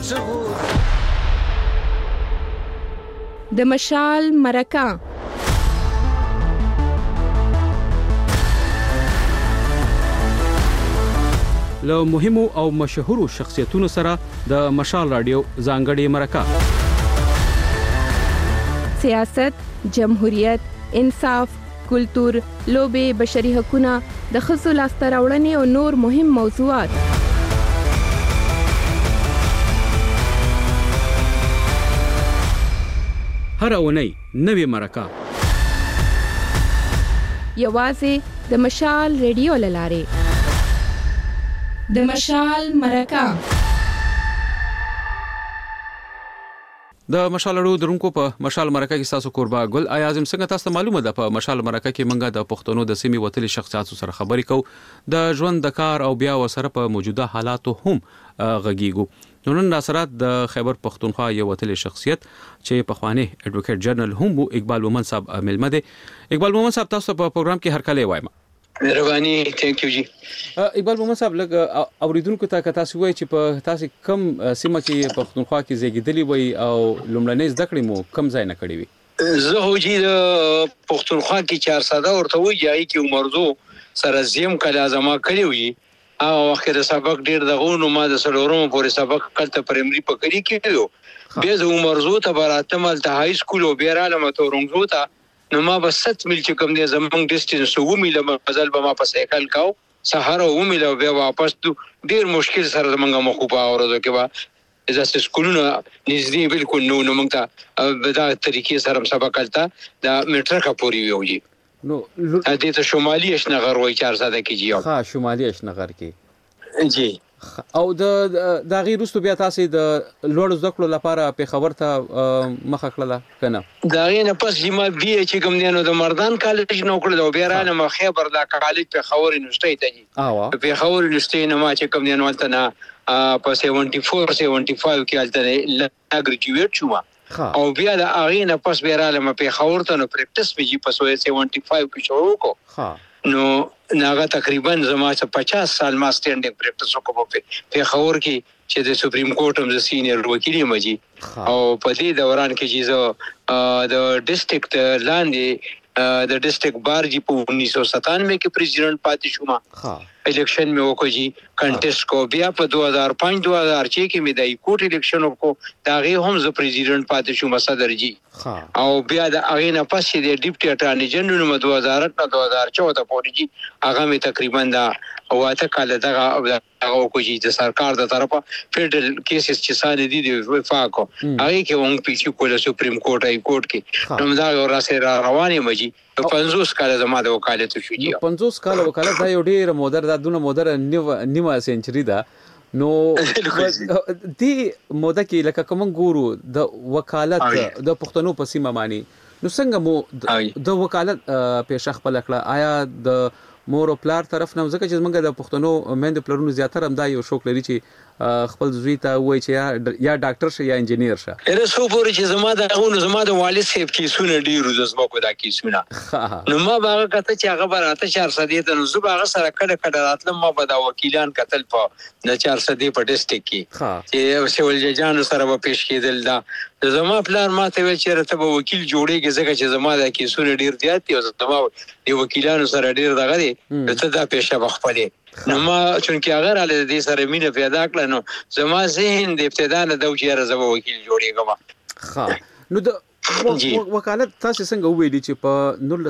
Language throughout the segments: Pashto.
د مشال مرکه له مهمو او مشهورو شخصیتونو سره د مشال رادیو ځانګړې مرکه. سیاست، جمهوریت، انصاف، کلتور، لوبې، بشري حقوقونه، د ښځو لاسته راوړنې او نور مهم موضوعات. هر اونۍ نوې مرکه یوازې د مشال ریډیو له لارې. د مشال مرکه. د مشال رادیو درونکو په مشال مرکه کې تاسو قربا ګل اعظم څنګه تاسو معلومه ده په مشال مرکه کې منګه د پښتنو د سیمې وتلي شخصیاتو سره خبرې کوو د ژوند د کار او بیا وسره په موجوده حالاتو هم غږیږو. نن ناصرات د خیبر پښتونخوا یو وتلي شخصیت چې په خواني ایڈوکیټ جنرال هم اقبال مومن صاحب ملمه دي. اقبال مومن صاحب تاسو په پروګرام کې هر کله وایم. مهرباني، ثانک یو جی. اقبال مومن صاحب لګ اوریدونکو ته که تاسو وایي چې په تاسو کم سیمه کې پښتونخوا کې زیږیدلی وي او لومړنۍ زده کړې مو کم ځای نه کړې وي؟ زه هو جی د پښتونخوا کې 400 ورته وایي جای کې عمرزو سره زم کله زما کړی وي او اخر سبق ډیر دغه نو ما د سلورم پورې سبق کلته پرایمري پکړی کېدو بیا د عمرزو ته براته مل ته های سکول او بیا را لمه تورنګزو ته نو ما به 7 میل چې کوم دی زمونږ ډیسټنس 2 میل مزل به ما په سایکل کاو سهار او میل بیا واپس ډیر مشکل سره زمونږ مخ په اورځو کې با ځکه سکولونه نږدې بالکل نو موږ ته په دا طریقې سره سبق کلته د میټرکه پوری ویوږي. نو دې ته شمالي اشنغر وای 400 کې جی. ها شمالي اشنغر کې جی. او د غیر رستو بیا تاسو د لوړ زده کړو لپاره په خبر ته مخه کړله کنه؟ دا غینه پس چې ما بي چې کوم دی نو د مردان کالج نو کړل او بیا را نه خیبر دا کالج په خور یونیورسيټي ته جی. په خور یونیورسيټي نه ما چې کوم دی نو ولته نه په 74 75 کې الته ګریجویټ شوم او بیا د اغینه پس بیا را نه په خور ته نو پریکټس میږي په 75 کې شروع کو. نو ناغه تقریبا زما 50 سال ما سټینډینګ پریکټس وکړم په خور کې چې د سپریم کورټ هم ز سینیئر وکیل یم جی. او په دې دوران کې چې زه د ډیسټریکټ لاندې د ډیسټریکټ بار جی په 1997 کې پریزیډنټ پاتې شوم. الیکشن مې وکړ جی کنټیسټ کو بیا په 2005 2006 کې مې د کوټ الیکشن وکړ دا غي هم ز پریزیډنټ پاتې شوم صدر جی. او بیا د اغینه پس چې د ډیپټي اټارنی جنرال نو 2008 نه 2014 پورې جی هغه مې تقریبا دا واته کال دغه او کوجی د سرکار د طرفه فیډرل کیسز چې ساده دي د وفاقو هغه کې وونګ پیچو کول سپریم کورټ ای کورټ کې نو دا راسه روانه مجي 50 کال زما د وکالت شو جی. 50 کال وکالت دا یو ډیر مودر دا دونه مودر نیمه سنچري ده. نو دی موده کې لکه کوم ګورو د وکالت د پښتنو په سیمه مانی نو څنګه مو د وکالت پیښه خپل کړه؟ آیا د مور او پلار طرف نه ځکه چې موږ د پښتنو مند پلرونو زیاتره هم دا یو شوق لري چې خپل زوی ته وایي چې یا ډاکټر شه یا انجینیر شه؟ رسو پورې چې زما د والد صاحب کې سونه ډیرو د زما کو دا کې سونه نو ما باغه کته چې هغه براته 400 ته نو زه باغه سره کډه راتلم ما به دا وکیلان قتل په د 400 په ډیسټریکټ کې چې سیول ججان سره به پیش کېدل دا زما پلان ما ته ویل چې راته به وکیل جوړېږي ځکه چې زما د کې سونه ډیر زیات دي او زما د وکیلانو سره ډیر دغه دي ته دا پیښه بخپلې نو ما چونکه هغه را دې سره مینه پیدا کړل نو زما ذهن د ابتدا نه د وجه زما وکیل جوړېږم. نو د وکالت تاسو څنګه ویلي چې په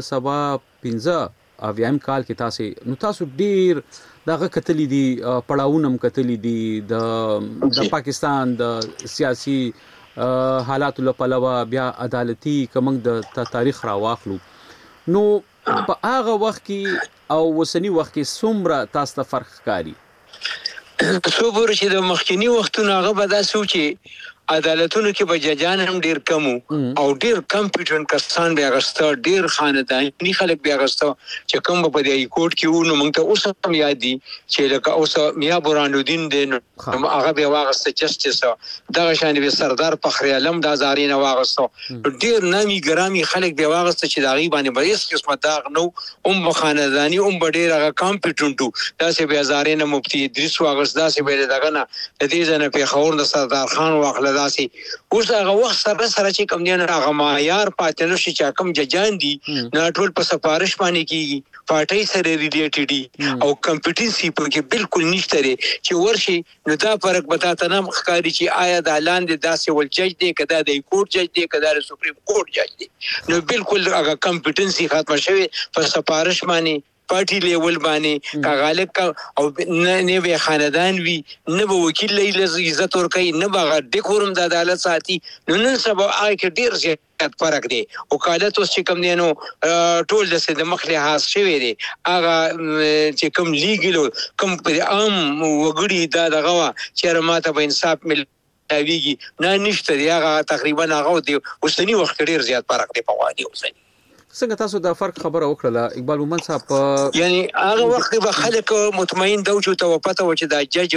1915 اویایم کال کې تاسو ډیر دغه کتلی دي پړاوونم کتلی دي د پاکستان د سیاسي حالاتو له پلوه بیا عدالتي کوم د تاریخ را واخلو نو په هغه وخت کې او وسنی وخت کې څومره تاسو ته فرق ښکاري؟ څو پورې چې د مخکینی وختونو هغه به دا سوچي عدالتونو کې به ججان هم ډیر کم او ډیر کمپیټنټ کسان بیا غسته ډیر خاندانی خلک بیا غسته چې کوم په دې کوټ کې ونه مونږ ته اوس هم یاد دي چې لکه اوس میا برهانالدین دین هغه بیا واغسته جسټیس دغه شان به سردار فخر علم د زارین واغسته ډیر نامي ګرامي خلک بیا واغسته چې داغي باندې به هیڅ قسمه داغ نو خاندانی ډیر هغه کمپیټنټو داسې بیا زارین مفتی ادریس واغسته داسې به دغه نه د دې ځنه په خور د سردار خان واخله داسې اوس هغه وخت سره چې کوم دی هغه معیار پاتې نشي چې کوم ججان دي نه ټول په سفارش باندې کیږي پارټي سره ریلیټډ او کمپټنسي په کې بالکل نشته لري چې ورشي نو دا فرق بتا ته نه ښکاری چې آیا د لاندې داسې ول جج دی کدا د کورټ جج دی کدا د سپریم کورټ جج دی نو بالکل هغه کمپټنسي ختم شوی په سفارش باندې پارټي لیول باندې کاغالک او نه وی خاندان وی نه به وکیل له عزت ور کوي نه به ډیکورم د عدالت ساتي نن سبا آی کې ډیر زیات فرق دی وکالت اوس چې کوم دی نو ټول د مخله حاصل شوی دی هغه چې کوم لیګل کوم عام وګړي دا دغه چې ماته به انصاف مل ویږي نه نشته دی هغه تقریبا هغه دی اوسنی وخت ډیر زیات فرق دی په وادي اوسنی څنګه تاسو دا فرق خبره وکړه اقبال مومن صاحب یعنی هغه وخت به خلک مطمئن دو چې ته پته و چې دا جج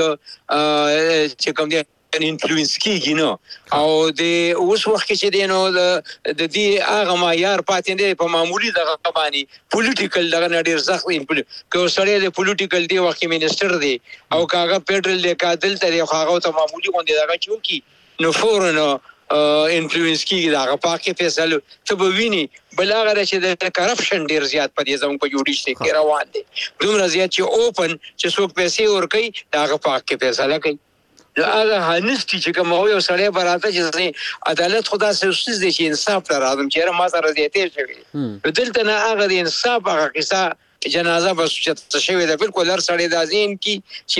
چې کوم دی انفلوئنس کیږي نو او د اوس وخت کې چې دی نو د دې هغه معیار پاتې دی په معمولی دغه باندې پولیټیکل دغه ډیر سخت کو سره د پولیټیکل دی وخت منسٹر دی او کاغه فدرل د قاتل ته هغه ته معمولی غونډه دغه چونکی نو فورن انفلوئنس کیږي دا پاکه فیصله ته به ویني بلاغه چې د کرپشن ډیر زیات په دې ځم په جوړیشته کې روان دي دومره زیات چې اوپن چې څوک پیسې ور کوي دا پاکه فیصله کوي هغه هنستي چې کوم یو سړی براته چې عدالت خدا سره دي چې انصاف ته راځم چې ما سره دې شوی دلته نه هغه د انصاف هغه قصه جنازه بس چې شوی ده بالکل هر سړی د ازین کی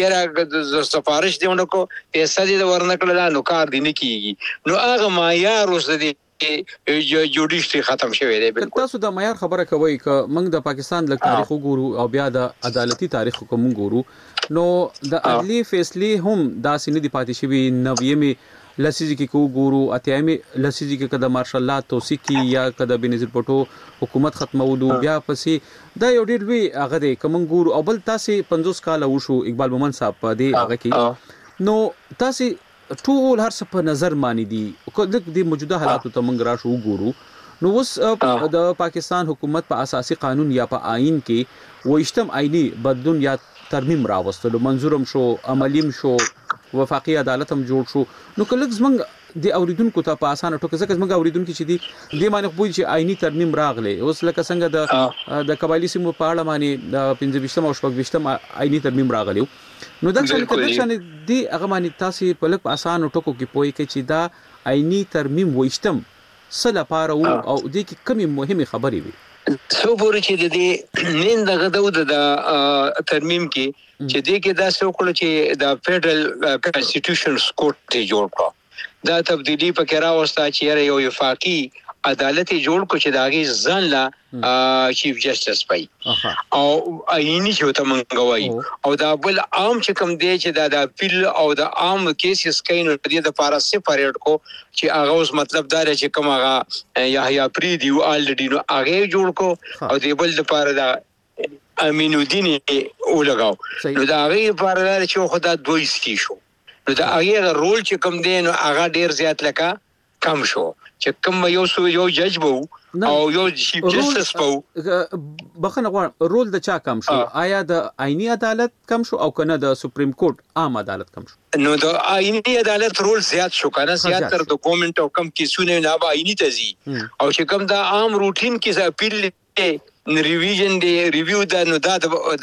چې سفارش دیونه کو پیسې دې ورنکړل نو کار دی نه کیږي نو هغه معیار اوس دې جوډیشتي ختم شوی دی بالکل تاسو د معیار خبره کوي ک موږ د پاکستان لک تاریخ وګورو او بیا د عدالتي تاریخ کوم وګورو نو د عدلي فیصله هم داسې نه دی پاتې شوی 90 لسیزی کې کو ګورو اتیامي لسیزی کې کده مارشال الله توسیکی یا کده بنظیر پټو حکومت ختمولو بیا پسې دا یو ډیر لوی هغه دی کوم ګورو او بل تاسو 50 کال وشو اقبال مومن صاحب په دې هغه کې نو تاسو ټول هر څه په نظر مانی دي د موجوده حالاتو ته موږ راشو ګورو نو اوس د پاکستان حکومت په اساسي قانون یا په آئین کې وایشتم آئینی بدلون یا ترمیم راوستلو منظورم شو عملیم شو وفاقي عدالت هم جوړ شو نو کله زمنګ د اوریدونکو ته په اسانه ټکو ځکه زمنګ اوریدونکو چې دي د معنی خو چې آئینی ترمیم راغله اوس لکه څنګه د قبایلی سیمو په اړه معنی د 15 او 16 آئینی ترمیم راغلی نو دا څنګه دی هغه معنی تاسو په لک په اسانه ټکو کې پوي کې چې دا آئینی ترمیم وښتم سله پاره او د کې کمی مهمه خبرې وي سو پورې چې د دې نن دغه د ترمیم کې چې دې کې دا څه وکړو چې د فدرل کانسټیټیوشن کوټ ته جوړ کړ دا تبدیلی په کې راوسته چې یو وفاقي عدالت جوړ کو چې داغي ځان لا چیف جسټس پای او آئینی چې ته منغوي او دا بل عام چې کوم دی چې دا اپیل او د عام کیسز کین د لپاره سپریټ کو چې هغه اوس مطلب دا چې کوم هغه یحیی پریدي او الډی نو هغه جوړ کو او د بل لپاره دا امین الدین او لګاو نو دا هغه لپاره چې خدا دوی سکی شو نو دا هغه رول چې کوم دی نو هغه ډیر زیات لکه کم شو چې کوم یو جج وو او یو چیف جسټس وو بخنه غواړم رول د چا کم شو آیا د آئینی عدالت کم شو او کنه د سپریم کورټ عام عدالت کم شو نو د آئینی عدالت رول زیات شو کنه زیات تر د ګورنمنت او کم کیسونه نه آئینی تزي او چې کوم د عام روټین کې اپیل ریویژن دی ریویو دا نو دا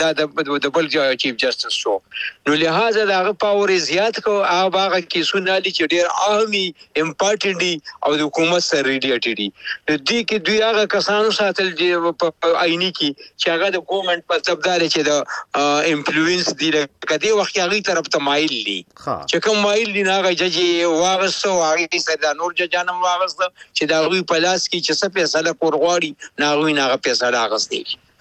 د بل چیف جسټس شو نو لہذا دا پاور زیات کو هغه کیسونه دي چې ډیر اهمي امپورټنت دي او د حکومت سره ریلیټډ دي د دې کې دوی هغه کسانو ساتل چې آئینی کې چې هغه د ګورنمنت په تبدال چې د انفلوئنس دي کدي وخت هغه طرف ته مایل دي چې کوم مایل دي هغه جج واغسو هغه سره نور ججانم واغسو چې دا وی پلاس کې چې څه فیصله کور غواړي ناغوي ناغه فیصله غستی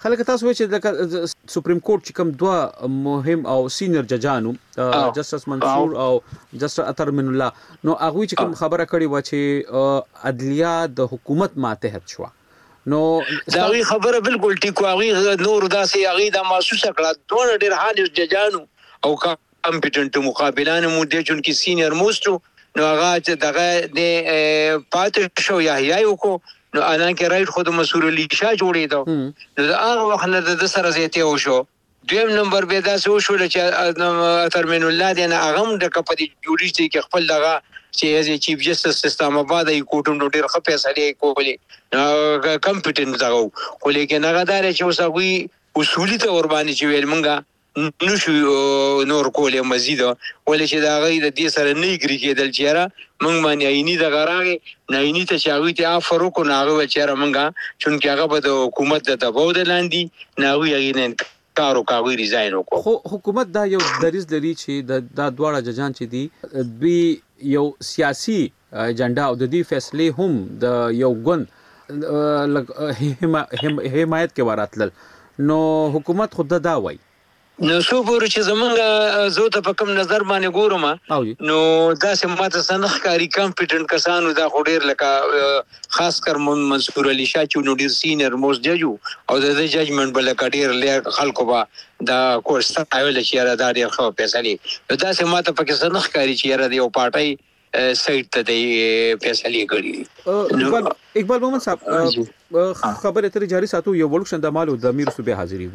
خلک تاسو وایي چې د سپریم کورټ چې کوم دوه مهم او سینیئر ججانو جسټس منصور او جسټس اطهر من الله نو هغه چې کوم خبره کړې و چې عدلیه د حکومت ماتحت شو نو دا وی خبره بالکل ټیک واغي نور داسې هغه د محسوسه کړه دوه ډېر حال ججانو او کمپټنټ مقابلان مو د چون کې سینیئر موستو نو هغه چې دغه د پاتې شو یا کو نو الان کې رائټ خود مسؤل علي شاه جوړېدو نو دا هغه وخت نه د سره زیاته وشو دویم نمبر به دا سو شو چې ترمن الله دی نه هغه د کپدي جوړیږي کې خپل دغه چې از چیف جسټس اسلام آباد ای کوټم نو ډیر ښه فیصله کولې کمپټنټ دغه خو لیکن هغه دا چې اوسوي اصولي ته ور باندې چې ویل مونږه نشو نور کولې مزید ولې چې دا غي د دې سره نه ګری کېدل چیرې مونږ باندې عیني د غراغي نه عیني ته چاوي ته افرو کو ناغه چیرې مونږه چونکه هغه به د حکومت د دباو د لاندې ناوي یې کارو کاوي ریزاین وکړو خو حکومت دا یو دریز لري چې د دواړه ججان چې دي دوی یو سیاسي اجنډا او د دې فیصله هم د یو ګوند حمایت کې وراتل نو حکومت خود دا وایي نو څو پورې چې زمونږ زه ته په کوم نظر باندې ګورم نو داسې ماته سنخ کاری کمپټنټ کسانو دا خو ډېر لکه خاص کر منصور علي شاه چې نو ډېر سینیئر موست جج او د ججمنټ بل ډېر لږ خلکو به دا کورس تاویل چې را دا ډېر خو فیصله داسې ماته پکې سنخ کاری چې را دی او پارټي سایت ته دی فیصله کړی اقبال محمد صاحب خبره تر جاری ساتو یو ولکشن د مالو د امیر صوبې حاضری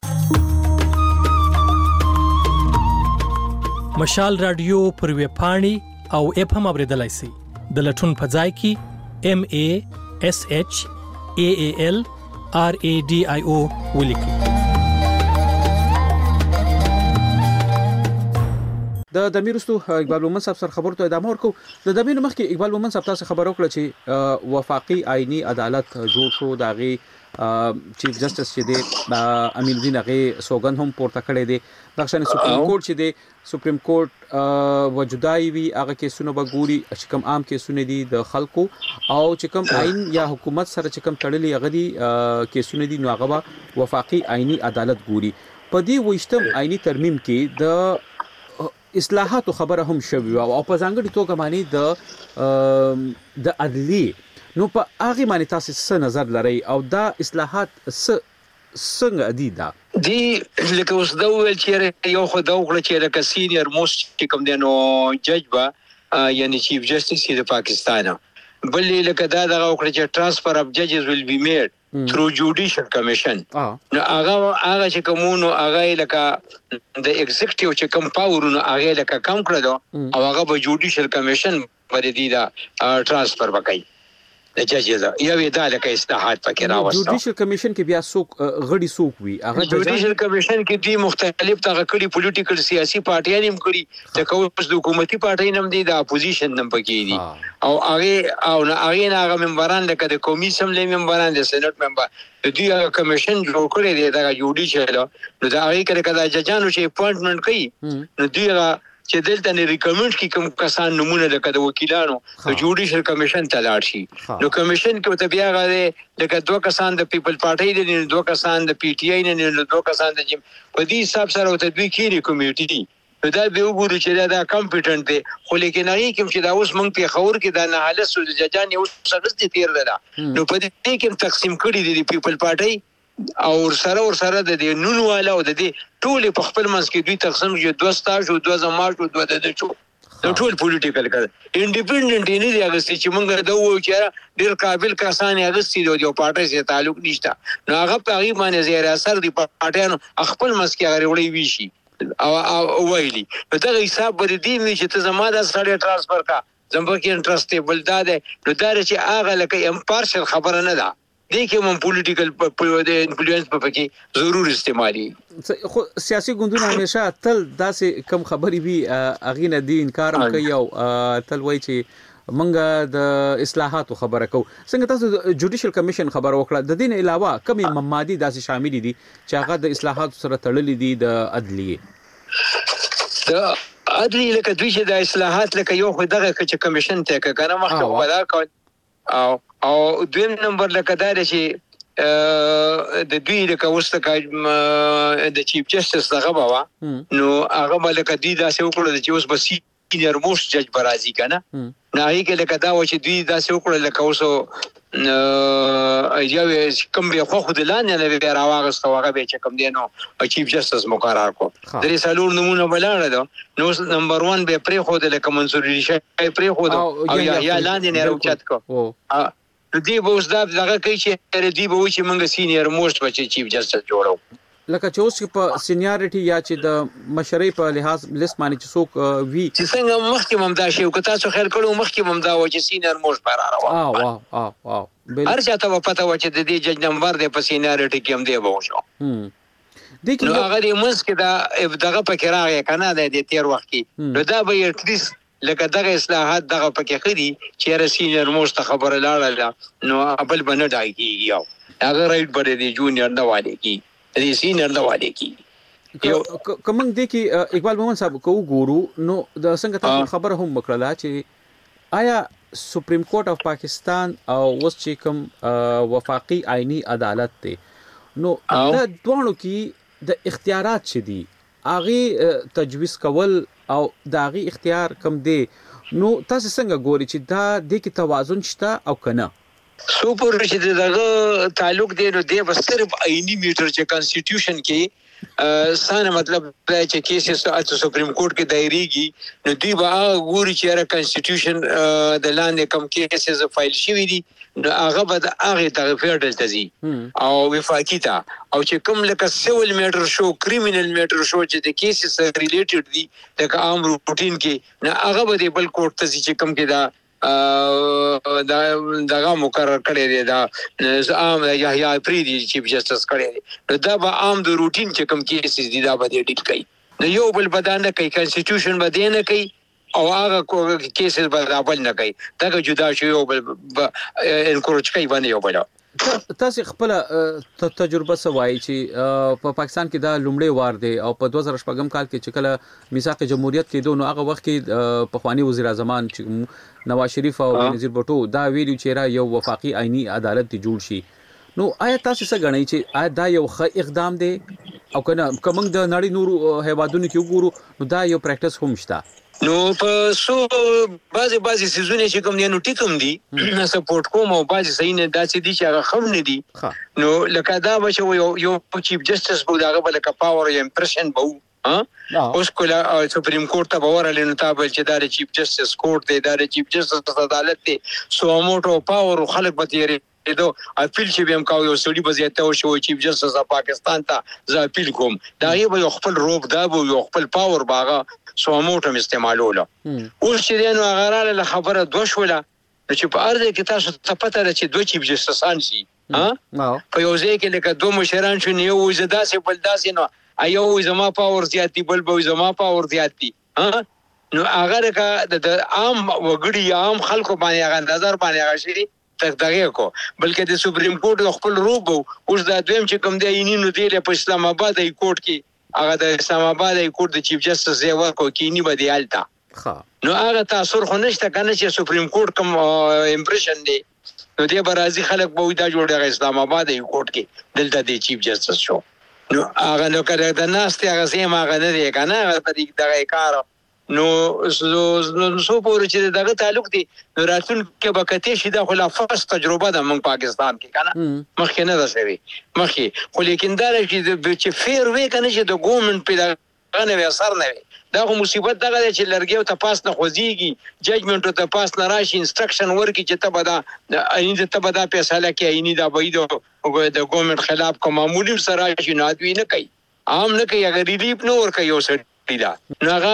مشال رادیو پر وی پاڼي او اپ هم اوریدلای شي د لټون په ځای کې MASHAALRADIO ولیکي د میرستو اقبال مومن صاحب سره خبرته ادامه ورکو د دمینو مخکې اقبال مومن صاحب تاسو خبرو کړل چې وفاقي آئینی عدالت جوړ شو داغي چیف جسټس چې دی امین الدین هغه سوګند هم پورته کړی دی دغه سپریم کورټ چې دی سپریم کورټ وجودای وی هغه کیسونه به ګوري چې کوم عام کیسونه دي د خلکو او چې کوم آئین یا حکومت سره چې کوم تړلي هغه دي کیسونه دي نو هغه به وفاقي آئینی عدالت ګوري په دې وشتم آئینی ترمیم کې د اصلاحاتو خبره هم شوی او په ځانګړي توګه باندې د عدلی نو په هغه باندې تاسو څه نظر لرئ او دا اصلاحات څنګه دي دا دی لکه اوس دا ویل چې یو خو دا وکړه چې لکه سینیئر موست کوم دی نو جج با یعنی چیف جسټس د پاکستان بل لکه دا دغه وکړه چې ترانسفر اف ججز ویل بی میډ through judicial commission نو هغه چې کومونو هغه لکه د ایگزیکټیو چې کوم پاورونو هغه لکه کم کړو او هغه به جوډیشل کمیشن باندې دی دا ترانسفر وکړي د ججز یو دا لکه اصلاحات پکې راوستو جوډیشل کمیشن کې بیا څوک غړي څوک وي هغه جوډیشل کمیشن کې دی مختلف تغه کړي پولیټیکل سیاسي پارټیان هم کړي د کومس د حکومتي پارټي نم دي د اپوزیشن نم پکې دي او هغه ممبران لکه د قومي اسمبلی ممبران د سېنات ممبر د دې کمیشن جوړ کړی دی د جوډیشل نو دا هغه کړه ججانو چې اپوینټمنټ کوي نو دوی چې دلته نه ریکمند کی کوم کسان نمونه لکه د وکیلانو د جوډیشل کمیشن ته لاړ شي نو کمیشن کې ته بیا غواړي لکه دوه کسان د پیپل پارټي دي دوه کسان د پی ټی آی نه دوه کسان د په دې حساب سره ته دوی کېری کمیټي دا به وګوري چې دا کمپټنټ دي خو لیکن هغه کوم چې دا اوس مونږ په خبر کې دا نه حالت سو د ججان یو سرس دي تیر ده نو په دې کې تقسیم کړي دي پیپل پارټي او سره د نونو والا او د دې ټول په خپل منځ کې دوی تقسیم چې دوه سټاج او دوه زماج او دوه د چو ټول پولیټیکل کړه انډیپندنت نه دی هغه چې موږ دا وایو چې ډېر قابل کسان هغه چې د پارټي سره تعلق نشته نو هغه په هغه باندې زیات اثر دی پارټیانو خپل منځ کې هغه وړي ویشي او ویلي په دغه حساب باندې دی چې ته زما د سره ترانسفر کا زموږ کې انټرستیبل ده نو دا چې هغه لکه امپارشل خبره نه ده دې کې مون پولیټیکل د انفلوئنس په کې ضرور استعمالي خو سیاسي ګوندونه همیشه تل داسې کم خبري وي اغه نه دي انکار کوي او تل وایي چې منګه د اصلاحاتو خبره کو څنګه تاسو جوډیشل کمیشن خبر وکړه د دین علاوه کوم ممادي داسې شامل دي چې هغه د اصلاحاتو سره تړلې دي د عدلیه لکه دوی چې د اصلاحات لکه یو خو دغه چې کمیشن ته کنه مخکې ولا او دویم نمبر لکه دا چې د دوی لکه اوس د چیف جسټس دغه بابا نو هغه لکه دوی داسې وکړل چې اوس به سینیئر موسټ جج به راځي که نه نو هغې کې لکه دا و چې دوی داسې وکړل لکه اوس یو کوم بیا خوښو د لاندې نه بیا راواغسته هغه بیا چې کوم دی نو چیف جسټس مقرر کړو 3 نمونه به لاړه ده نو اوس نمبر 1 به یې پرېښوده لکه منصور علي شاه یې پرېښوده او یا لاندې نه یې راوچت کړو دی به اوس دغه کوي چې دی به وایي چې موږ سینیئر موسټ به چې چیف جسټس جوړو لکه چې اوس په سینیارټي یا چې د مشرۍ په لحاظ لیست باندې چې څوک وي چې څنګه مخکې هم دا شی که تاسو خیال کړو مخکې هم دا و چې سینیئر موسټ به را روان هر چاته به پته وه چې د دې جج نمبر دی په سینیارټي کې هم دی به وشو نو هغه د منځ کې دغه پکې راغی که نه دی د تېر وخت کې نو دا به یې اټلیست لکه دغه اصلاحات دغه پکې ښه دي چې یاره سینیئر موسټ ته خبره لاړله نو بل به نه ډای کېږي او هغه رایټ به د جونیئر نه والی کېږي د سینیئر نه والی کېږي که موږ دې کې اقبال مومن صاحب که وګورو نو د څنګه تاسو خبره هم وکړله چې آیا سپریم کورټ اف پاکستان او اوس چې کوم وفاقي آئینی عدالت دی نو د دواړو کې د اختیارات چې دي هغې تجویز کول او د هغې اختیار کم دی نو تاسو څنګه ګوري چې دا دې کې توازن شته او که نه څو پورې چې دغه تعلق دی نو دی به صرف آئیني میټر چې کانسټیټیوشن کې ستانه مطلب دا چې کیسز سپریم کورټ کې دایریږي نو دوی به هغه ګوري چې یاره کانسټیټیوشن د لاندې کم کیسز فایل شوي دي نو هغه به د هغې ته فیډرل ته ځي او وفاقي ته او چې کوم لکه سیول میټر شو کریمینل میټر شو چې د کیسز سره ریلیټډ دي لکه عام روټین کې نو هغه به د بل کورټ ته ځي چې کوم کې دا دغه مقرر کړی دی دا عام یحیی افریدي چیف جسټس کړی دی دا به عام د روټین چې کوم کیسز دي دا به دی ډیل کوي نو یو بل به دا نه کوي کانسټیټیوشن به دی نه کوي او هغه کیسز به دا بل نه کوي دغه جدا شو یو بل انکوریج کوي باندې یو بل تاسو خپل تجربه سوای چې په پاکستان کې دا لومړی وار دی او په 2014 کال کې چې کله میثاق جمهوریت کې دوه هغه وخت کې پخوانی وزیر اعظم نواز شریف او بنظیر بوټو دا ویلو چې را یو وفاقي آئینی عدالت جوړ شي نو آیا تاسو څه غنئ چې آیا دا یو ښه اقدام دی او کنه کوم د نړۍ نورو هیوادونو کې وګورو نو دا یو پریکټس هم شته نو په سو بعضی سيزونه چې کوم دي نو ټیکم دي سپورټ کوم او بعضی صحیح نه داسې دي چې هغه خم نه دي نو لکه دا بچو یو چیف جسټس بو داغه بل کا پاور امپریشن بو اوس کوله سپریم کورټ ته باور لري نو تابل چې دا چیف جسټس کورټ دی دا چیف جسټس عدالت دی سو موټو پاور خلک به تیری دو اپیل چې بهم کاوه یو سړي بزیاته او شو چیف جسټس پاکستان ته ز اپیل کوم دا یو خپل روب دا یو خپل پاور باغه سو موټم استعمالوله اوس چې نو غراله خبره دوشوله چې په ارزه کې تاسو ته پته ده چې دوه چیف جسټسان شي په یو ځای کې لکه دوه مشران شو یو زداسې بل داسې نو ایو زما پاور زیاتی بل به زما پاور زیاتی نو هغه د عام وګړي عام خلکو باندې هغه نظر باندې هغه شي دغه کو بلکې د سپریم کورټ خپل روب اوس دا دویم چې کوم دی نو دی په اسلام آباد ای کورټ کې هغه د اسلام آباد ای کورټ د چیف جسټس یې ورکو کې نی بدی التا نو هغه تاثیر خو نشته کنه چې سپریم کورټ کوم امپریشن دی نو دی برازي خلک به دا جوړه اسلام آباد ای کورټ کې دلته د چیف جسټس شو نو هغه نو کړه د ناس ته هغه سیم هغه نه دی کنه هغه په دغه کار نو سو پورې چې دغه تعلق دی نو راتون کې بکته شي دا خلا فرست تجربه ده موږ پاکستان کې کنه مخکې نه ده شوی مخکې خو لیکن دا چې فیر وې کنه چې د ګورنمنت په دغه نه اثر نه وي دا خو مصیبت دغه چې لرګیو ته پاس نه خوځيږي ججمنټ ته پاس نه راشي انسترکشن ورکي چې ته بدا اېنده ته بدا فیصله کې اېنی دا وایي د ګورنمنت خلاف کوم معمولی سره شي نه دوی نه کوي عام نه کوي هغه ریلیف نه ور کوي اوس دا هغه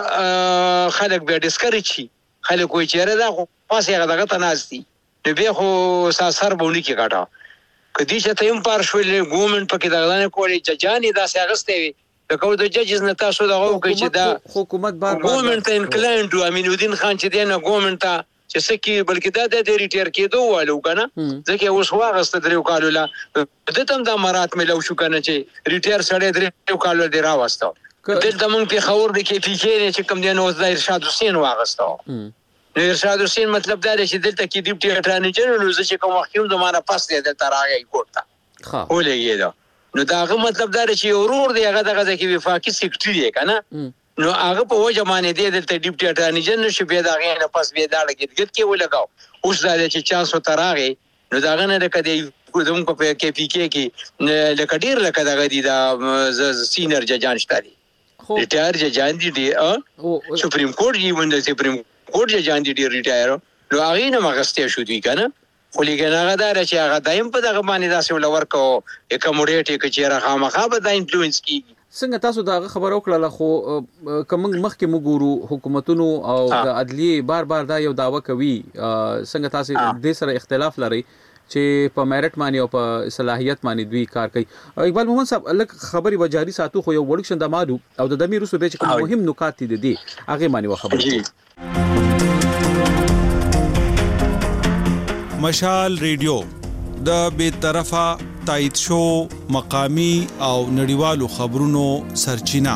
خلک به ډیسکریج شي خلک وایي چې دا خو پاسه هغه دغه تناستي نو به خو سر بونی کې کاټه کدي چې ته هم پار شوې ګورنمنت پکې دغه نه کوي چې جاني دا ساغسته وي د کوم د ججز نه تاسو دغه کوي چې دا حکومت بار ګورنمنت انکلاین ټو امین الدین خان چې دنه ګورنمنت چې سکی بلکې دا د ریټیر کېدو والو کنه ځکه اوس واغسته درو کالو لا د تم د امارات ملو شو کنه چې ریټیر سره درو کالو دی راوستو دلته مونږ په خبر د کې پی کې چې کوم دی نو د ارشاد حسین واغستو نو ارشاد حسین مطلب دا دی چې دلته کې ډیپټي اټارنی جنرال چې کوم وخت زمانہ پاس دی دلته راغی کوټه ولګي دا نو داغه مطلب دا چې ورور دی هغه دغه کې وفاقي سیکریټری دی کنه نو هغه په وجه باندې دی د ډیپټي اټارنی جنرال شو به دا غي نه پس به دا لګید کې ولګاو اوس دا چې چانس وتراغي نو دا غنه د کدی کوم په کې پی کې لکه ډیر لکه دغه دی دا سینیئر ججان شتاري ریټایر ججان دي سپریم کورټ یې د سپریم کورټ ججان دي ریټایر نو هغه نه مغسته شو دی کنه خو لګنه هغه دا چې هغه دایم په دغه باندې داسې ولور کو اکوموډیټ کې چې راخه مخه به دا انفلوئنس کیږي څنګه تاسو دا خبر وکړه خو کوم مخکې موږ حکومتونو او د عدلیه بار دا یو داوا کوي څنګه تاسو د سره اختلاف لري چې په میرټ باندې او په صلاحیت باندې دوی کار کوي اقبال محمد صاحب الک خبري وجاري ساتو خو یو وړکشن د مالو او د دمیر رسو به چې کوم مهم نکات دي هغه باندې خبري مشال ریډیو د بیطرفه تایید شو مقامی او نړیوالو خبرونو سرچینه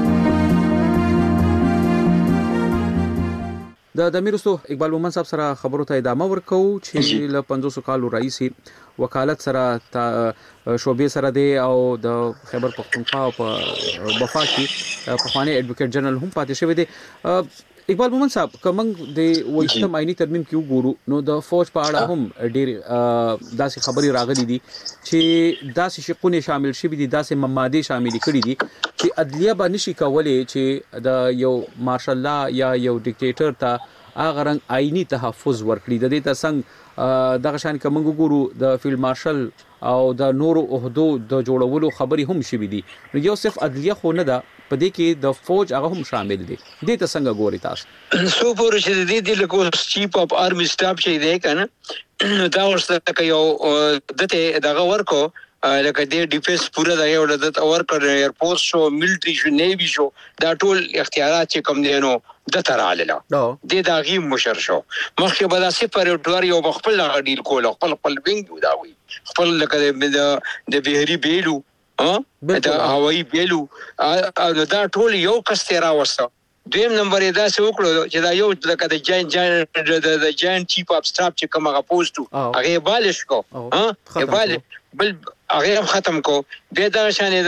د دمیرستو اقبال مومن صاحب سره خبرو ته ادامه ورکو چې ل 500 کالو رئیسي وکالت سره شوبې سره دی او د خیبر پختونخوا په بفا کې په خواني ایڈوکیټ جنرال هم پاتې شوی دی اقبال مومن صاحب کومنګ د وایستم آئینی ترمیم کې وګورو نو د فوج په اړه هم ډېر داسې خبري راغلي دي چې داسې شقونه شامل شوي دي داسې ماده شامل کړي دي چې عدلیه باندې شي کولای چې د یو مارشل لا یا یو ډیکټیټر ته هغه رنګ آئینی تحفظ ورکړي د دې ترڅنګ دغه شان کومنګ وګورو د فیلډ مارشل او د نورو عہدو د جوړولو خبري هم شوي دي نو یو صرف عدلیه خو نه ده په دې کې د فوج هغه هم شامل دي دې ته څنګه ګوري تاسو سو پورې چې دې د لکو چیف اف آرمی سټاف چې دی کنه دا ورسره یو دته دغه ورکو لکه د ډیفنس پورا د یو د ورکر ایرپورټ شو ملټری شو نیوی شو دا ټول اختیارات چې کوم دي نو د تراله د داغي مشر شو مخکې به دا سپریټور یو خپل غډیل کول خپل وینګ دا وي خپل لکه د بهري بیلو دا هوایی بیلو دا ټول یو کس تیرا وسته دویم نمبر یې دا څه وکړو چې دا یو لکه د جاینټ چیف اف سټاف چې کوم هغه پوسټو هغه بالش کو بل هغه ختم کو د دا شانې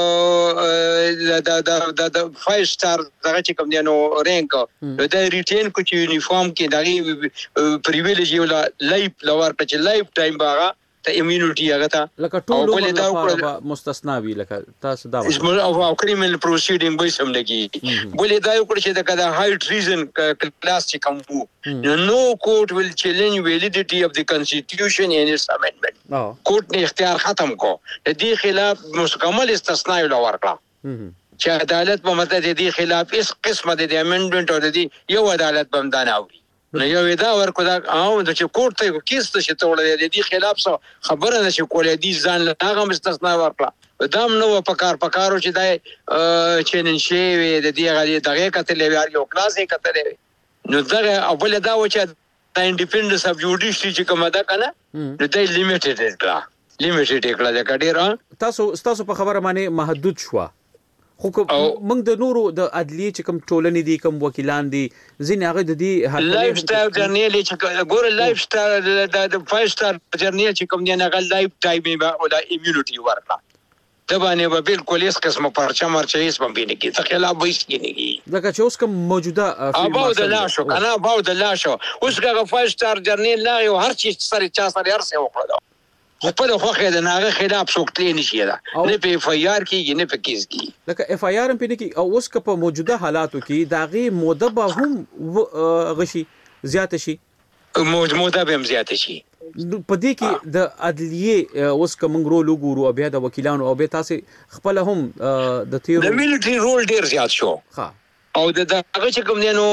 د 5 سٹار دغه چې کوم دی نو رینک د ریټین کو چې یونیفارم کې دغه پریویلیج یو لایف لور په چې لایف ټایم باغه ته امیونټي هغه ته لکه ټول لپاره مستثنا وی لکه تاسو دا او کریمینل پروسیډینګ به سم لګي بلې دا یو کړ چې دا هاي ټریزن کلاس چې کوم وو نو کوर्ट will challenge validity of the constitution and its amendment کوर्ट نے اختیار ختم کو د دې خلاف مکمل استثناء ورکړه چې عدالت په مدد دې خلاف اس قسمه د امندمنت او د یو عدالت بمداناوي نو یو دا ورکو دا او د چې کوर्ट ته کیس ته چې تولې دې خلاف خبره نشي کولای دي ځان لاغه استثناء ورکړه دام نو پکارو چې دا چینن شي د دې غلي دغه کتلې یو کلاس یې کتلې نو دا اول دا و چې د انډیپندنس اف جوډیشري چې کومه ده کنه نو دا لیمیټډ کړه دا کډیر تاسو په خبره باندې محدود شو خو موږ د نورو د عدلیه چې کوم ټولنې دي کوم وکیلان دي ځین هغه د دې لایف سټایل جرنیل چې ګور لایف سټایل د 5 سٹار جرنیل چې کوم دی نه لایف ټایم او د امیونټي ورکړه ته باندې به بالکل هیڅ قسمه پرچا مرچا هیڅ هم بینه کی ته خلاف وایس کینی لکه چې اوس کوم موجوده اباو د لاشو کنه اباو د لاشو اوس هغه 5 سٹار جرنیل لا یو هر چی سره چا سره هر څه وکړه په دغه خو د ناغه خلاف څوک نشي دا نه په اف آی آر کې نه په کیس کې لکه اف آی آر هم پنه کې او اوس په موجوده حالاتو کې داغه موده به هم غشي زیات شي موده به هم زیات شي په دې کې د عدلیه اوس کوم رول وګورو بیا د وکیلانو او به تاسو خپل هم د تیر د ملټری رول ډیر زیات شو او دغه چې کوم دی نو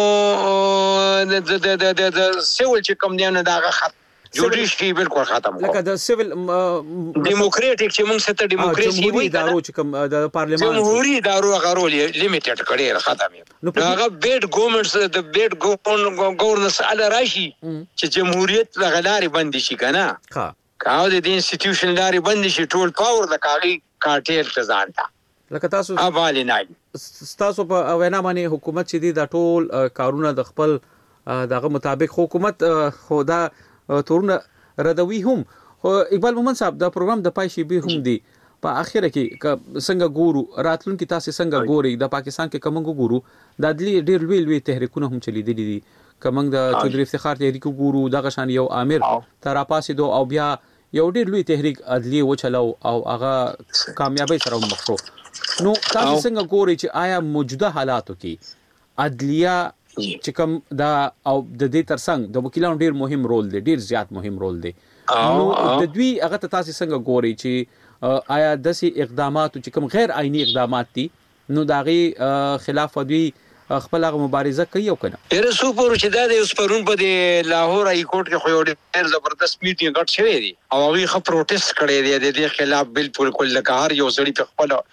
د سیول چې کوم دی نو دغه جوډیشري بالکل ختم لکه د سیویل ډیموکراټیک چې موږ ست ډیموکراسي وي ادارو چې کوم د پارلیمان جمهوریت ادارو غرول لیمیټډ کړي ختم هغه بیډ ګورنمنټس د بیډ ګورننس اله راشي چې جمهوریت لغلاري بند شي کنه ها کاو د انسټیټیوشن لاري بند شي ټول پاور د کاغي کارټیل ته ځانتا لکه تاسو اوبالي نه تاسو په وینا باندې حکومت چې دی دا ټول کارونه د خپل دغه مطابق حکومت خدا تورونه ردوي هم خو اقبال مومن صاحب دا پروګرام د پای شي به هم دی په اخره کې څنګه ګورو راتلونکي تاسو څنګه ګوري د پاکستان کې کومه ګورو د عدلي ډېر لوی تحریکونه هم چلیدلي دي کومنګ د چودري افتخار تحریک ګورو دغه شان یو امیر تر پاسې دو او بیا یو ډېر لوی تحریک عدلي وچلو او هغه کامیابی سره مخ شو نو تاسو څنګه ګوري چې آیا موجوده حالاتو کې عدلیه چې کوم دا او د دې ترڅنګ د وکیلانو ډېر مهم رول دی ډېر زیات مهم رول دی نو د دوی هغه تاسو څنګه ګوري چې آیا داسې اقدامات چې کوم غیر آئینی اقدامات دي نو داغي خلاف دوی خپل هغه مبارزه کوي او کنه ډېر سوپر چې دا د اوس پرون په د لاهور های کورټ کې خو ډېر زبردست میټینګ غټ شوی دی او هغه خپل پروټیست کړی دی د دې خلاف بالکل لکه هر یو سړی په خپل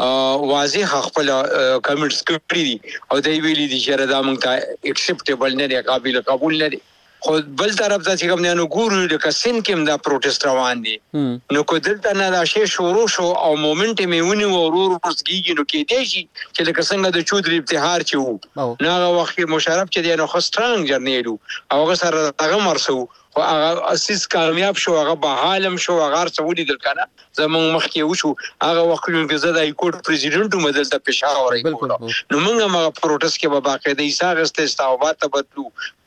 واضح خپل کمنټس کړی دي او دوی ویلي دي چې دا موږ ته اکسپټیبل نه دی قابل قبول نه دی خو بل طرف ته چې کوم نه ګورو د کسین کې دا پروټیست روان دي نو کو دلته نه دا شی شروع شو او مومنټ میونی ورور ورسګي نو کې دی چې د کسنګ د چودري ابتهار چې وو نو هغه وخت مشرف چې دی نو خو سترانګ جرنیلو او هغه سره هغه مرسو او هغه اساس کامیاب شو هغه بحالم شو هغه سعودي دل کنه زمون مخکې وشو هغه وخت کې زده هایکورټ پریزیډنټ مدل ته پېښور نو موږ ما پروټیست کې به باقاعده ایساغسته استعوابات بدلو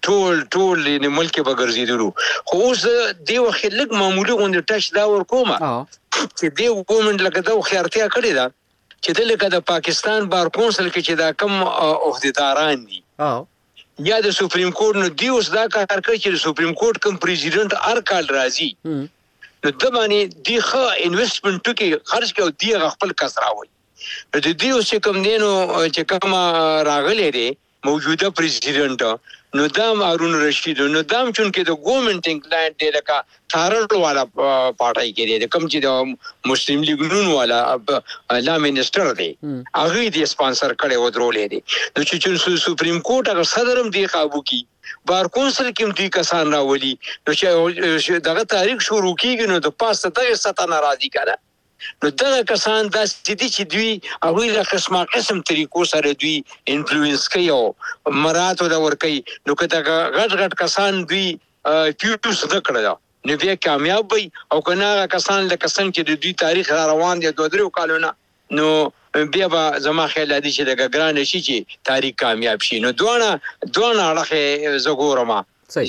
ټول نه ملک به ګرځیدلو خو اوس دی وخت لګ معمولی غونډه ټاش دا ور کومه چې دی ګومند لکه دا خیارتیا کړی دا چې د لکه د پاکستان بار کونسل کې چې دا کم عہدیداران دي یا د سپریم کورټ نو دی اوس دا کار کوي چې سپریم کورټ کوم پریزیډنټ هر کال راځي نو د باندې دی ښه انویسټمنټ کې خرج کوي دی خپل کس راوي نو د دې اوس کوم دینو چې کوم راغلي دی موجوده پریزیډنټ نو دام هارون رشید نو دام چون کې د ګورنمنت انګلند دی لکه تھارل والا پارټای کې دی کوم چې د مسلم لیگ نون والا لا منسٹر دی هغه دی سپانسر کړي و درولې دی نو چې سپریم کورټ هغه صدرم دی قابو کی بار کونسل کې دی کسان راولي نو چې دغه تاریخ شروع کیږي نو د پاسه دغه ستا ناراضي کړه نو دغه کسان دا چې دوی هغه له قسم طریقو سره دوی انفلوئنس کوي او مراتو دا ور کوي نو کته غټ کسان دوی پیوټوس نه کړل نو بیا کامیاب وي او کنه کسان لکه څنګه چې دوی تاریخ روان دي 2-3 کالونه نو بیا به زما خیال دی چې د ګران شي چې تاریخ کامیاب شي نو دوه اړه زګورما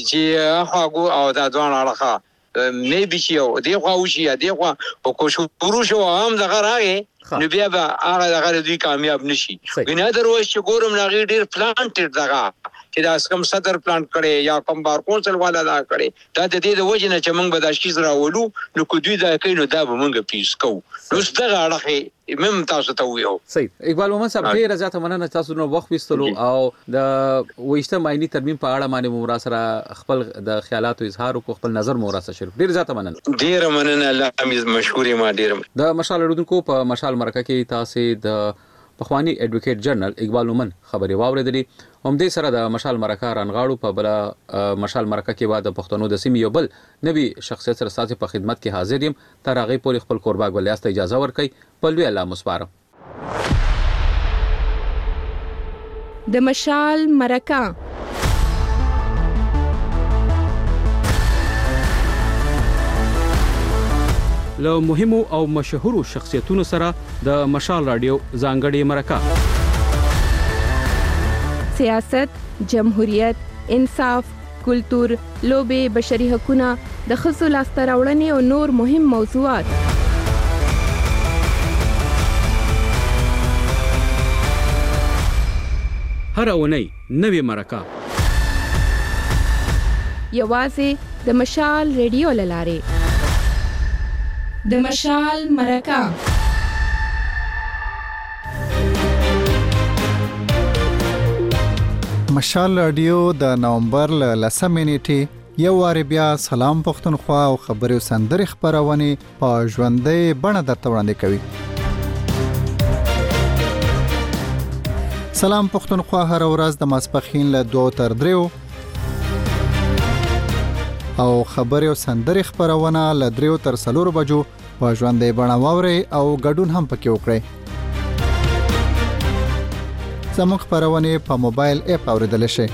چې هغه او دا دوه اړه maybe چې دی خو وشي دی خو او کو شروع شو هم دغه راغی نو بیا به هغه دغه دوی کامیاب نشي ګناه دروي چې ګورم ناغي ډیر پلانټډ دغه چې دا کوم صدر پلانټ کړي یا کوم بار کونسل والا دا کړي دا د دې د وجه نه چې موږ به دا شي راولو نو کو دوی دا کوي نو دا به موږ پیس کوو نو څنګه اړه مم تاسو ته ویو صحیح اقبال مومن صاحب ډیر زیاته مننه تاسو نو وخت وستلو او د وېشته ماینی ترمیم په اړه باندې مو سره خپل د خیالاتو اظهار او خپل نظر مو سره شریک ډیر زیاته مننه ډیر مننه الله مشکوري ما ډیر د مشال رودونکو په مشال مرکه کې تاسو د پخوانی ایڈوکیټ جنرال اقبال مومن خبري واوریدلې هم دې سره د مشال مرکه رانغاړو په بل مشال مرکه کې بعد پښتنو د سیمې یو بل نوی شخصیت سره ساتي په خدمت کې حاضر یم تر هغه پورې خپل قرباګ ولیاست اجازه ورکړي په لوی الله مسپارم د مشال مرکه له مهمو او مشهورو شخصیتونو سره د مشال رادیو ځانګړي مرکه سیاست، جمهوریت، انصاف، کلتور، لوبې، بشري حقوقونه، د ښځو لاسته راوړنې او نور مهم موضوعات. هر اونۍ نوې مرکه یوازې د مشال ریډیو له لارې. د مشال مرکه مشال رادیو د نومبر ل 10 نیټې یو وار بیا سلام پښتونخوا او خبري سندري خبرونه په ژوندۍ بڼه درته وړاندې کوي. سلام پښتونخوا هر ورځ د ماسپخین له 2 تر 3 او خبري سندري خبرونه له 3 تر 4 بجو په ژوندۍ بڼه واوري او ګډون هم پکې وکړئ. زموږ خبرونه په موبایل اپ اوریدل شي.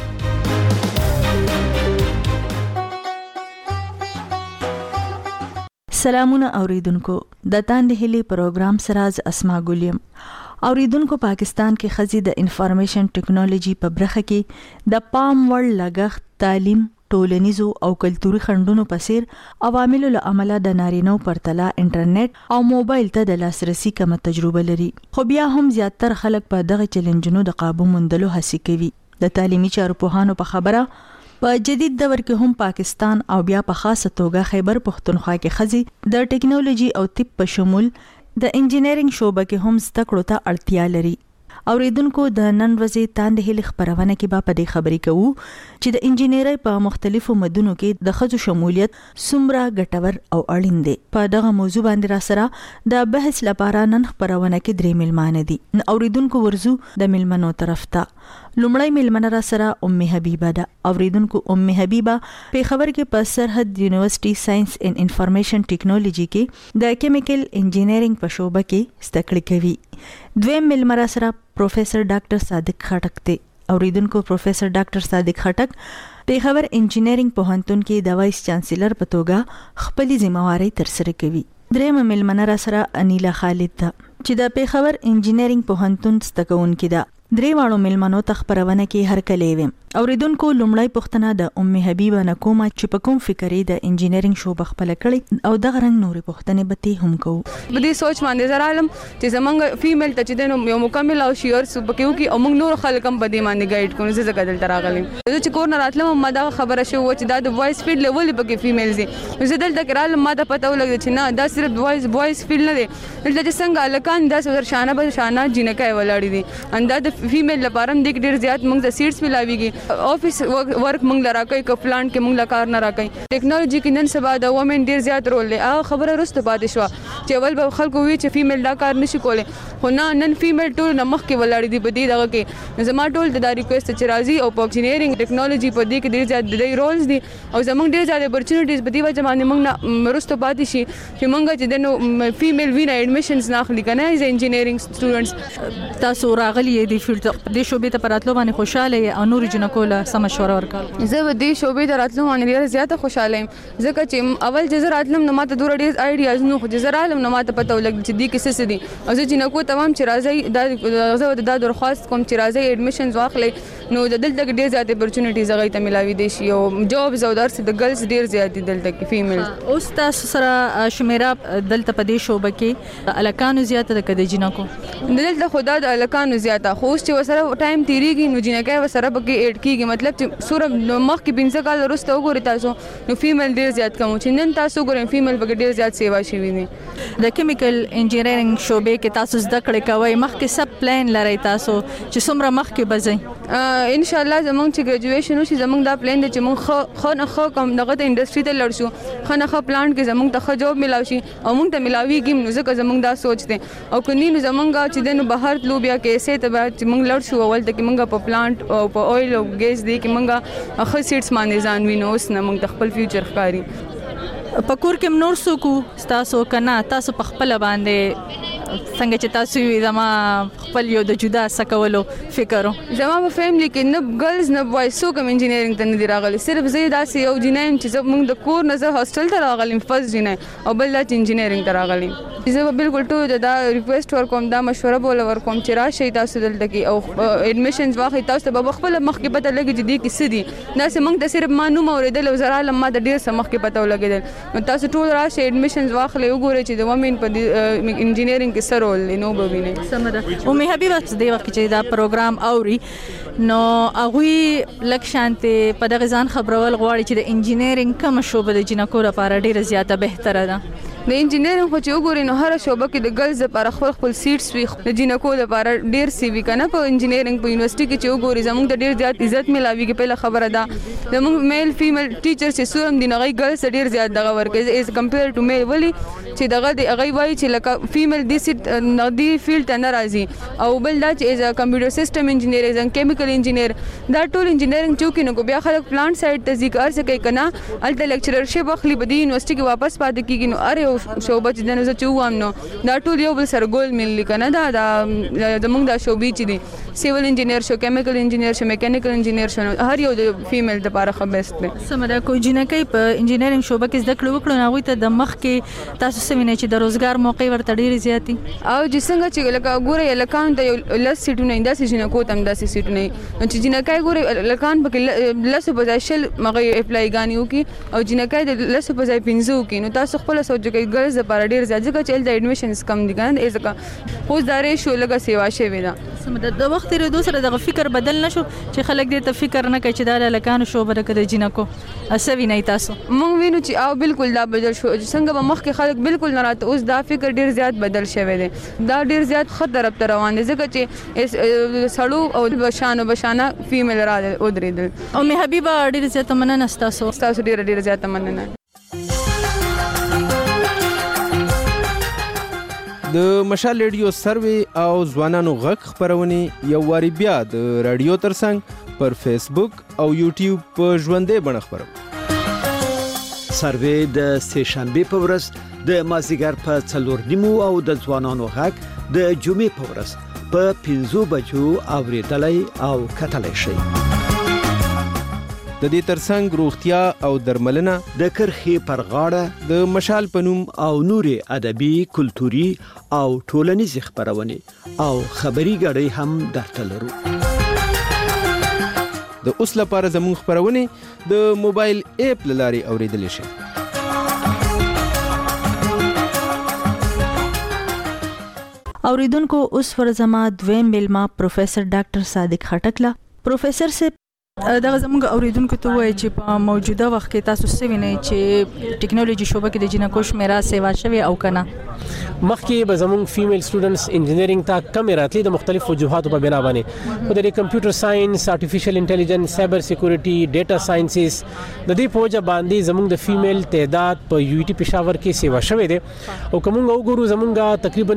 سلامونه اوریدونکو د تاند هلي پروګرام سراز اسما ګولیم اوریدونکو پاکستان کې خزي د انفارمیشن ټیکنالوژي په برخه کې د پام وړ لګښت تعلیم ټولنیزو او کلتوري خنډونو په څیر عواملو له امله د نارینه‌و پرتله انټرنیټ او موبایل ته د لاسرسي کمه تجربه لري، خو بیا هم زیاتره خلک په دغه چیلنجونو د قابو موندلو هڅه کوي. د تعلیمي چارو پوهانو په خبره په جدید دور کې هم پاکستان او بیا په خاصه توګه خیبر پښتونخوا کې خزي د ټیکنالوژي او طب په شمول د انجینرینګ شوبه کې هم زده کړو ته اړتیا لري. اوریدونکو د نن ورځې تاند هلي خبرونه کې به په دې خبرې کوو چې د انجینرۍ په مختلفو مدونو کې د ښځو شمولیت څومره ګټور او اړین دی. په دغه موضوع باندې را سره د بحث لپاره نن خبرونه کې درې ملمانه دي. اوریدونکو ورزو د ملمنو طرف ته. لومړی ملمنه را سره ام حبیبه ده. اوریدونکو ام حبیبه په خبر کې په سرحد یونیورسيټي ساينس ان انفارمیشن ټیکنالوژي کې د کیمیکل انجینرینګ په شوبه کې زده کړې کوي. دویم ملمره سره پروفیسر ډاکټر صادق خټک دی. اوریدونکو پروفیسر ډاکټر صادق خټک په خبر انجینرینګ پوهنتون کې د وایس چانسلر په توګه خپل ځمواري تر سره کوي. دریم ملمنه را سره انیلا خالد ده چې د په خبر انجینرینګ پوهنتون ستکونکې ده. درې واړو ملمنو تخبرونه کې هر کله ویم. اوریدونکو لومړی پوښتنه د ام حبیبه نه کومه چې په کوم فکرې د انجینرینګ شوبه خپل کړي او دغه رنګ نورې پوښتنې به ته هم کوو. په دې سوچ باندې زه رالم چې زمونږ فیمیل ته چې د یو مکمل او شیور سوبکیو کې او موږ نور خلک هم په دې باندې ګایډ کوو. زه ځکه دلته راغلم زه چې کور نه راتلم ما دا خبره شو چې دا د وایس فیلډ لیول پکې فیمیل دي. زه دلته کې رالم ما ته پته ولګېده چې نه دا صرف وایس فیلډ نه دی. دلته چې څنګه الکان داسې ور شانه به شانه جنکای ولاړې دي اندا د فیمیل لپاره هم ډېر زیات موږ د سیټس ملاويږي. افیس ورک موږ لرا کوي ک پلان کې موږ لکار نه راکې. ټیکنالوژي کې نن سبا د وومن ډېر زیات رول دی. هغه خبره رسته پاتې شو چې اول به خلکو وی چې فیمیل دا کار نشي کولای، خو نه نن فیمیل ټول نمخ کې ولاړې دي په دې دغه کې. زما ټول د ریکوست چې راځي او په انجینرینګ ټیکنالوژي په دې کې ډېر زیات د رولز دي او زموږ ډېر زیات اپورچونټیز په دې وجه باندې موږ رسته پاتې شي چې موږ چې د فیمیل وینا ایډمیشنز نه اخلي کنه ایز انجینرینګ سټوډنټس. تاسو راغلي د فیلډ د شوبې ته پراتلو باندې خوشاله او نور جنکو له سم مشوره ورکړه. زه به دې شوبې ته راتلم باندې ډېره زیاته خوشاله یم ځکه چې اول چې زه راتلم نو ماته دومره ډېر آیډیاز نه خو چې زه رالم نو ماته پته ولګېد چې دې کې څه دي او زه جنکو تمام چې راځئ زه دا درخواست کوم چې راځئ ایډمیشنز واخلئ نو د دلته کې ډېر زیات اپورچونټیز هغوی ته ملاوي دي شي او جابز او درس د ګرلز ډېر زیات دي دلته کې فیمیل. اوس تاسو سره شمیره دلته په دې شوبه کې الکانو زیاته ده که د جنکو؟ دلته خو دا د الکانو زیاته خو اوس چې ورسره ټایم تېرېږي نو جنکۍ ورسره پکې ایډ کېږي. مطلب چې سوره مخکې 15 کال وروسته وګورئ تاسو نو فیمیل ډېر زیات کم چې نن تاسو وګورئ فیمیل پکې ډېر زیات سیوا شوي دي. د کیمیکل انجینرینګ شوبې کې تاسو زده کړې کوئ مخکې سب پلان لرئ تاسو چې څومره مخکې به ځئ؟ ان شاء الله زمونږ چې ګریجویشن وشي زمونږ دا پلان دی چې موږ ښه نه ښه کوم دغه ته انډسټري ته لاړ شو ښه نه ښه پلانټ کې زمونږ ته ښه جاب میلاو شي او موږ ته میلاویږي نو ځکه زمونږ دا سوچ دی او که نه نو زمونږ چې دی نو بهر تلو بیا کیسې ته به چې موږ لاړ شو اول ته کې موږ په پلانټ او په اویل او ګیس دی کې موږ ښه سیټس باندې ځان وینو اوس نه موږ ته خپل فیوچر ښکاري. په کور کې نور څوک تاسو کنه تاسو په خپل باندې څنګه چې تاسو زما خپل یو د جدا سکولو فکر زما په فیملی کې نه ګرلز نه بوایز څوک هم انجینرینګ ته نه دي راغلي. صرف زه داسې یو جینۍ یم چې موږ د کور نه زه هاسټل ته راغلم فرست جینۍ او بل دا چې انجینرینګ ته راغلم. زه به بالکل ټول دا ریکوست ورکوم دا مشوره به ورکوم چې راشئ تاسو دلته کې او ایډمیشنز واخلئ. تاسو ته به خپله مخکې پته لګي چې دې کې څه دي. داسې موږ ته صرف ما نوم اورېدل او زه رالم ما ته ډېر څه مخکې پته ولګېدل. نو تاسو ټول راشئ ایډمیشنز واخلئ وګورئ چې د ومن په انجینرینګ کې څه رول دی نو به وینئ. سمه ده. ام حبیبه دې وخت چې دا پروګرام اوري نو هغوی لږ شانتې په دغه ځان خبرول غواړي چې د انجینرینګ کومه شوبه د جنکو لپاره ډېره زیاته بهتره ده؟ د انجینرینګ خو چې وګورئ نو هره شعبه کې د ګرلز لپاره خپل سیټس وي د جنکو لپاره ډېر سی وي که نه. په انجینرینګ په یونیورسټي کې چې وګورئ زموږ ته ډېر زیات عزت میلاویږي. پهله خبره ده زموږ میل فیمیل ټیچر چې څو هم دي نو هغوی ګرلز ته ډېر زیات دغه ورکوي ایز کمپیر ټو میل. ولې چې دغه دی هغوی وایي چې لکه فیمیل دې فیلډ ته نه راځي او بل دا چې ایز کمپیوټر سیسټم انجینیر ایز کیمیکل انجینیر دا ټول انجینرینګ چې وکړي نو بیا خلک پلانټ سایډ ته ځي که هر څه کوي که نه هلته لیکچررشپ اخلي په دې یونیورسټي کې واپس پاتې کېږي نو هر یو شوبه چې دنه چې وام نو دا ټول یو بل سره ګول ملي کنه دا زمونږ دا شوبې چې دي سیول انجینیر شو کیمیکل انجینیر شو میکانیکل انجینیر شو هر یو د فیمیل لپاره خو بیسټ دی. سمدا کو جنکې په انجینرینګ شوبه کې زده کړو وکړو نو ته د مخ کې تاسو سمینه چې د روزګار موقع ورته ډېری زیاتی او چې څنګه چې لکه ګوره لکان د لس سیټونه انده سې جنکو تم داسې سیټونه چې جنکای ګوره لکان پکې لس په ځای شل مغه اپلای غانیو کې او جنکای د لس په ځای 15 کې نو تاسو خپل سوچ کې ګرز لپاره ډېر زیات ځکه چې د اډمیشنز کم دي کنه ځکه خو دارې شو لکه سیوا شوی دا. سمدا د وخت لري دوسره د فکر بدل نشو چې خلک دې ته فکر نه کوي چې دا لکان شوبه د جنکو اسوي نه تاسو مونږ وینو چې او بالکل دا بدل شو څنګه به مخکې خلک بالکل نه راته اوس دا فکر ډیر زیات بدل شوی دی دا ډیر زیات خط طرف ته روان دي ځکه چې سړو او بشانه فیمیل را ودرېدل او مې حبیبه ډیر زیات مننه تاسو ډیر زیات مننه. د مشال ریډیو سروي او ځوانانو غږ خبرونه یو واری بیا د رادیو ترڅنګ پر فیسبوک او یوټیوب په ژوندې بڼه خبرو. سروي د سه شنبه په ورځ د مازیګر په 4:30 او د ځوانانو غږ د جمعې په ورځ په 5 بجو اوریدلای او کتلای شي. د دې ترڅنګ روغتیا او درملنه د کرخې پر غاړه د مشال پنوم او نورې ادبي کلتوري او ټولنیز خبرونه او خبري غړي هم درته لرو. د اوس لپاره زموږ خبرونه د موبایل اپ لاري اوریدل شي. اوریدونکو اوس ورزما دویم ملما پروفیسر ډاکټر صادق خټکلا پروفیسر سے دغه زموږ اوریدونکو ته وایي چې په موجوده وخت کې تاسو څه وینئ چې ټیکنالوژي شوبه کې د جنکو شمیره سیوا شوی او کنه مخکې به زموږ فیمیل سټوډنټس انجینرینګ ته کم راتلي د مختلف وجوهاتو په بنا باندې خو د کمپیوټر ساينس آرټیفیشل انټيليجنس سایبر سکیورټي ډیټا ساينسز د دې په وجه باندې زموږ د فیمیل تعداد په یو ټي پېښور کې سیوا شوی دی او کوم وګورو زموږ تقریبا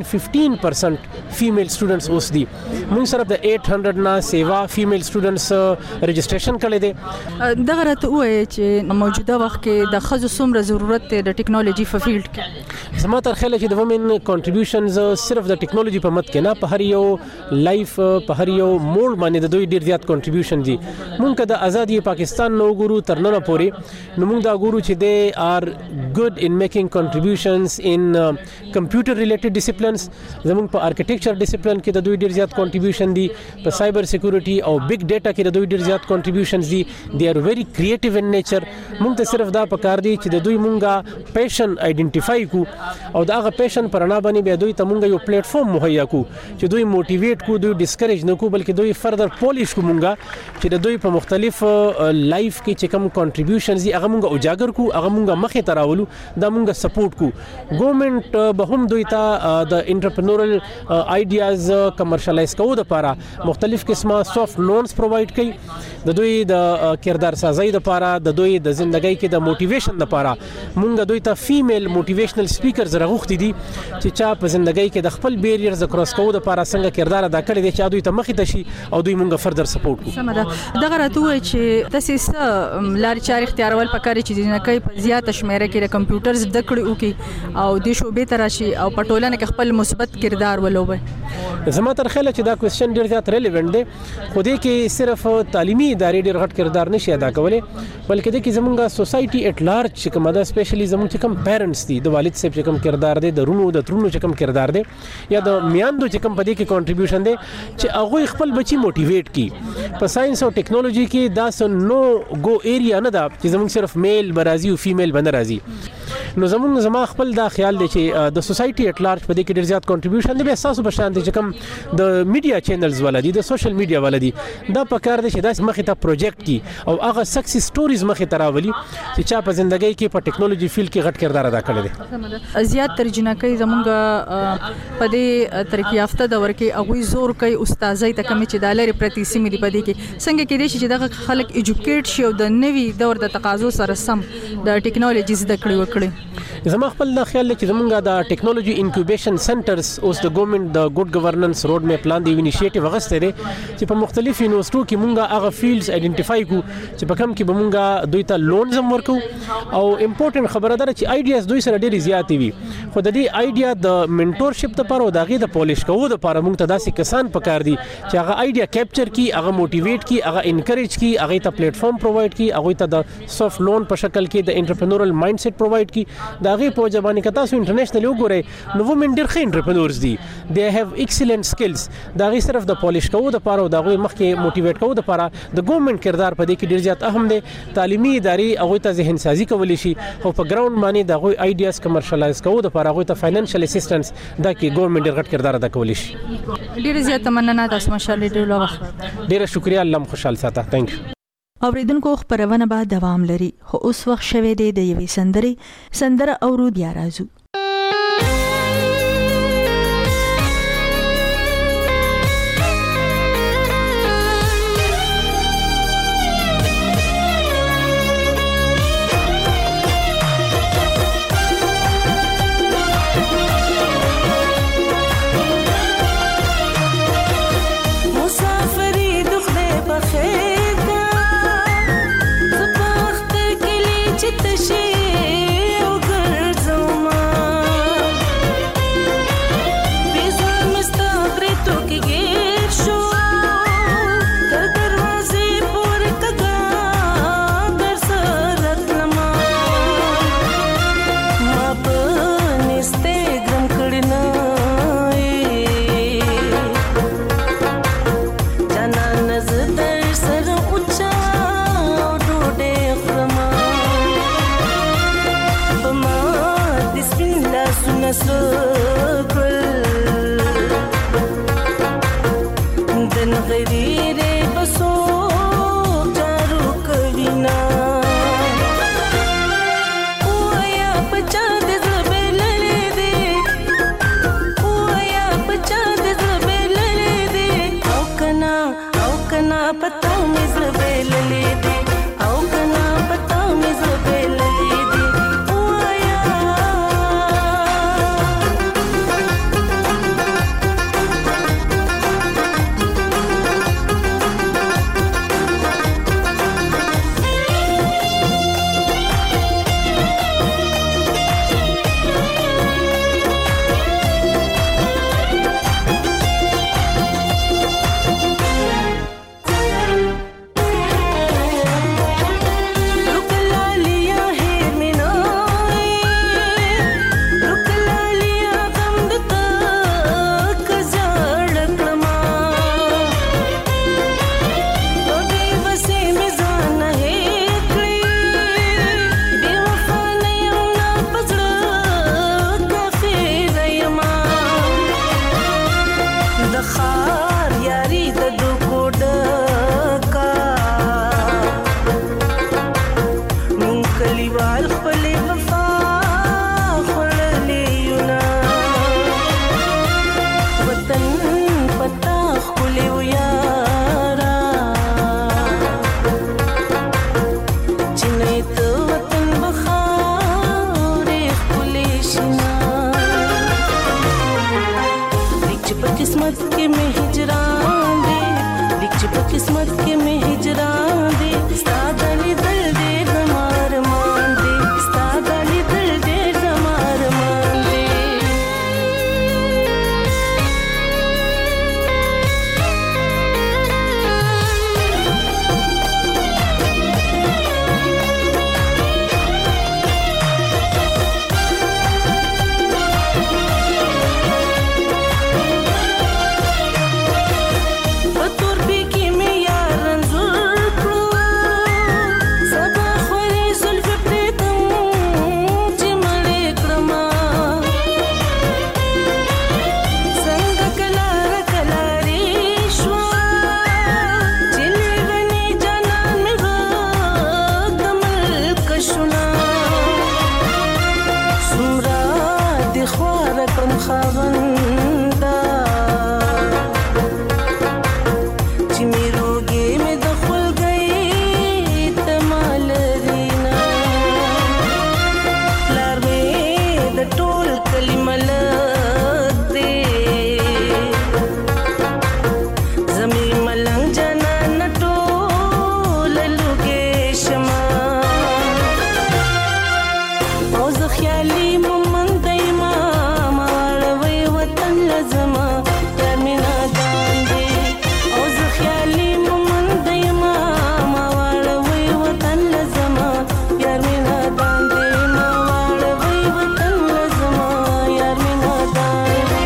15% فیمیل سټوډنټس اوس دي موږ سره د 800 نه سیوا فیمیل سټوډنټس رجسټریشن کړی دی. دغه راته وایي چې موجوده وخت کې د ښځو څومره ضرورت دی د ټیکنالوژي په فیلډ کې. زما تر خیال چې د وومن کنټریبیوشنز صرف د ټیکنالوژي په مت کې نه په هر یو لایف په هر یو موډ باندې د دوی ډیر زیات کنټریبیوشن دي. مونږ د ازادي پاکستان نو ګورو تر نن پورې نو مونږ دا ګورو چې دے آر ګډ ان میکینګ کنټریبیوشنز ان کمپیوټر ریلیټډ ډیسپلینز زمونږ په آرکیټیکچر ډیسپلین کې د دوی ډیر زیات کنټریبیوشن دي په سایبر سکیورټي او بیگ ډیټا کې د دوی ډیر زیات کنټریبیوشنز دي. دے آر ویری کریټیو ان نیچر. مونږ ته صرف دا پکار دي چې د دوی مونږه پیشن آئیډنټیفای کو او دا هغه پیشن پرانا باندې به دوی ته مونږ یو پلیټ فارم مهیا کو چې دوی موټیویټ کو دوی ډیسکریج نه کو بلکې دوی فردر پولیش کو مونږه چې د دوی په مختلف لایف کې چې کوم کنټریبیوشنز دي هغه مونږه اجاگر کو هغه مونږه مخې ته راولو دا مونږه سپورټ کو. ګورنمنت به هم دوی ته د انټرپرنورل آیډیاز کمرشلایز کوو لپاره مختلف قسمه سافت لونز پرووایډ کوي د دوی د کردار سازی لپاره د دوی د ژوندۍ کې د موټیویشن لپاره مونږ دوی ته فیمیل موټیویشنل سپیکرز راغوښتي دي چې چا په ژوندۍ کې د خپل بیریرز کراس کوو لپاره څنګه کردار ادا کړی دی چې دوی ته مخې ته شي او دوی مونږ فردر سپورټ کوو. سمدا دغه راته وایي چې تاسو څه لارې چارې اختیارول پکاري چې جنکۍ په زیاته شمیره کې د کمپیوټر زده کړې وکړي او د شوبې ته راشي او په ټولنه کې خپل مثبت کردار ولوبي. زما تر خیال چې دا کوېسچن ډیر زیات ریلیونت دی خو دې کې صرف تعلیمي ادارې ډیر غټ کردار نشي ادا کولای بلکې د کې زمونږه سوسایټي اټ لارج چې کومه دا سپیشلی زمونږ چې کوم پیرنټس دي د والد صاحب چې کوم کردار دی د رونو د ترونو چې کوم کردار دی یا د میاندو چې کوم په دې کې کنټریبیوشن دی چې هغه خپل بچي موټیویټ کی په ساينس او ټیکنالوژي کې دا نو گو ایریا نه دا چې زمونږ صرف میل برازي او فیمیل باندې راځي نو زما خپل دا خیال دی چې د سوسایټي اټ لارج په دې کې ډیر زیات کنټریبیوشن دی به اساسو په شان دي چې کوم د میډیا چینلز ولدي د سوشل میډیا ولدي دا پکار دی چې دا مخې ته پروجیکټ کی او هغه سکسس سټوریز مخې ته راولي چې چا په ژوندۍ کې په ټیکنالوژي فیلډ کې غټ کردار ادا کړی دی. زیات تر جنکۍ زمونږ په دې ترقی یافته دور کې هغوی زور کوي استادای ته کمی چې د لارې پرتی سیمې دی په دې کې څنګه کېدای شي چې دغه خلک ایجوکیټ شي او د نوي دور د تقاضو سره سم د ټیکنالوژي زده کړې وکړي. زما خپل دا خیال چې زمونږ د ټیکنالوژي انکوبیشن سنټرز اوس د ګورنمنت د ګډ گورننس روډ میپ پلان دی انیشیټیو غوښته دي چې په مختلفو یونیورسيټو کې مونږه هغه فیلډز آئیډنټیفای کو چې په کوم کې به مونږه دوی ته لونز هم ورکو او امپورټنت خبره ده چې آیډیاز دوی سره ډېری زیات وي خو د دې آیډیا د منټورشپ لپاره او دغه د پالیش کوو لپاره مونږ ته داسې کسان پکار دي چې هغه آیډیا کیپچر کی هغه موټیویټ کی هغه انکریج کی هغه ته پلیټ فارم پرووایډ کی هغه ته د سافټ لون په شکل کې د انټرپرینورل مایند سیټ پرووایډ کی دغه په ځبانه کې تاسو انټرنیشنل وګورئ نو وومن ډېر ښه انټرپرینورز دي they have excellent skills دغه صرف د پالیش کوو لپاره او دغه مخکې موټیویټ کوو لپاره د ګورنمنت کردار په دې کې ډېر زیات اهم دی تعلیمي ادارې هغه ته ذهن سازي کولی شي او په ګراوند باندې دغه آیډیاز کمرشلایز کوو لپاره هغه ته فاینانشل اسسټنس دا کې ګورنمنت ډېر غټ کردار ادا کولی شي ډېر زیات مننه تاسو ماشاءالله ډېر وخت ډېر شکریا الله خوشاله ساته ثانک یو اوریدونکو خبرونه به دوام لري خو اوس وخت شوه دی د یوې سندره اورو دی راځو Larme خیالي مومن دایما ماړوي وطن لزما ترمینا داندې او زه خیالي مومن دایما ماړوي وطن لزما ترمینا داندې ماړوي وطن لزما یارمینا داندې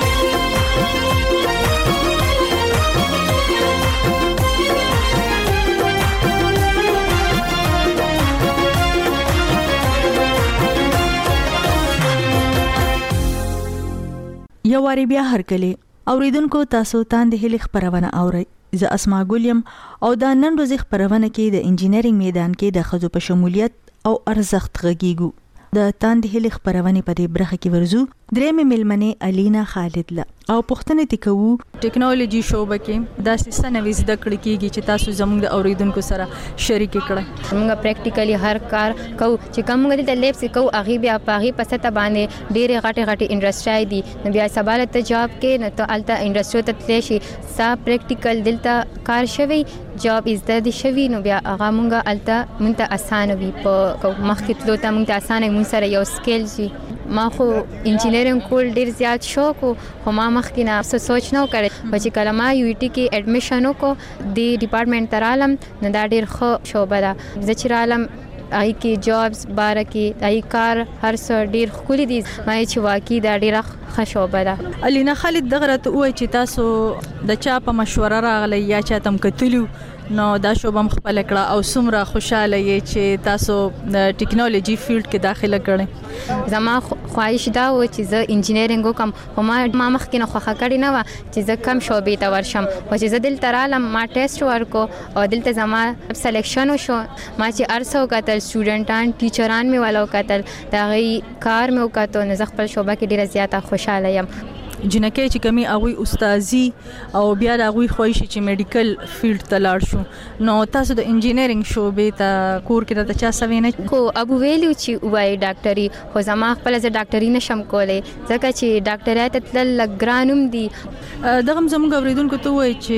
یو واری بیا هرکلی اوریدونکو تاسو تاند هلي خبرونه اورئ زه اسما ګولیم او دا نن ورځ خبرونه کې د انجینرینګ میدان کې د خزو په شمولیت او ارزښت غږیږو د تاند هلي خبرونه په دې برخه کې ورزو درېمه ملمنه الینا خالد لا او پښتنه تکو ټیکنالوژي شوبه کې دا سیسه نوې زده کړې کیږي چې تاسو زموږ د اوریدونکو سره شریک کړئ. موږ پریکټیکلی هر کار کوو چې کوم د لیب سې کوو هغه بیا پاغي پسته باندې ډېرې غټي انډستری دي نو بیا سباله ته جاب کې نه ته الته انډستری ته تللی شي سا پریکټیکل دلته کار شوی جاب از د شوی نو بیا هغه مونږه الته مونږ ته اسانه وي په مخکې تلو ته مونږ ته اسانه مونږ سره یو سکیل شي. ما خو انجینرینګ کول ډیر زیات شوق خو ما مخکې نه سوچ نه وکړ چې کله ما یو ټی کې اډمیشن وکړ دی ډپارټمنټ ترالم نو دا ډیر ښه شوبه ده زه چې رالم آی کې جابز باره کې آی کار هر څه ډیر خولي دي ما چې واقعي دا ډیر ښه شوبه ده. الینا خالد دغه ته وای چې تاسو د چا په مشوره راغلی یا چا تم کتلو نو دا شوبه مخبل کړه او څومره خوشاله یې چې تاسو د ټیکنالوژي فیلډ کې داخله کړئ. زما خواهش دا و چې زه انجینرینګ وکم خو ما مخکې نه خوښه کړې نه و چې زه کم شوبې ته ورشم خو چې زه دلته رالم ما ټیسټ ورکو او دلته زما سلیکشن وشو ما چې ارسو کتل سټوډنټان ټیچران مې والا وکتل دا غي کار مې وکړو نو زه خپل شوبه کې ډیره زیاته خوشاله یم. جنکه چې کمی هغه استادي او بیا د هغه خوښ چې میډیکل فیلډ ته لاړ شو نو تاسو د انجینرینګ شوبې ته کور کې د چا سوینه خو ابو ویلو چې وای ډاکټري خو زما خپل ز ډاکټري نشم کولای ځکه چې ډاکټرای ته تل لګرانوم دي. دغه زموږ اوریدونکو ته وای چې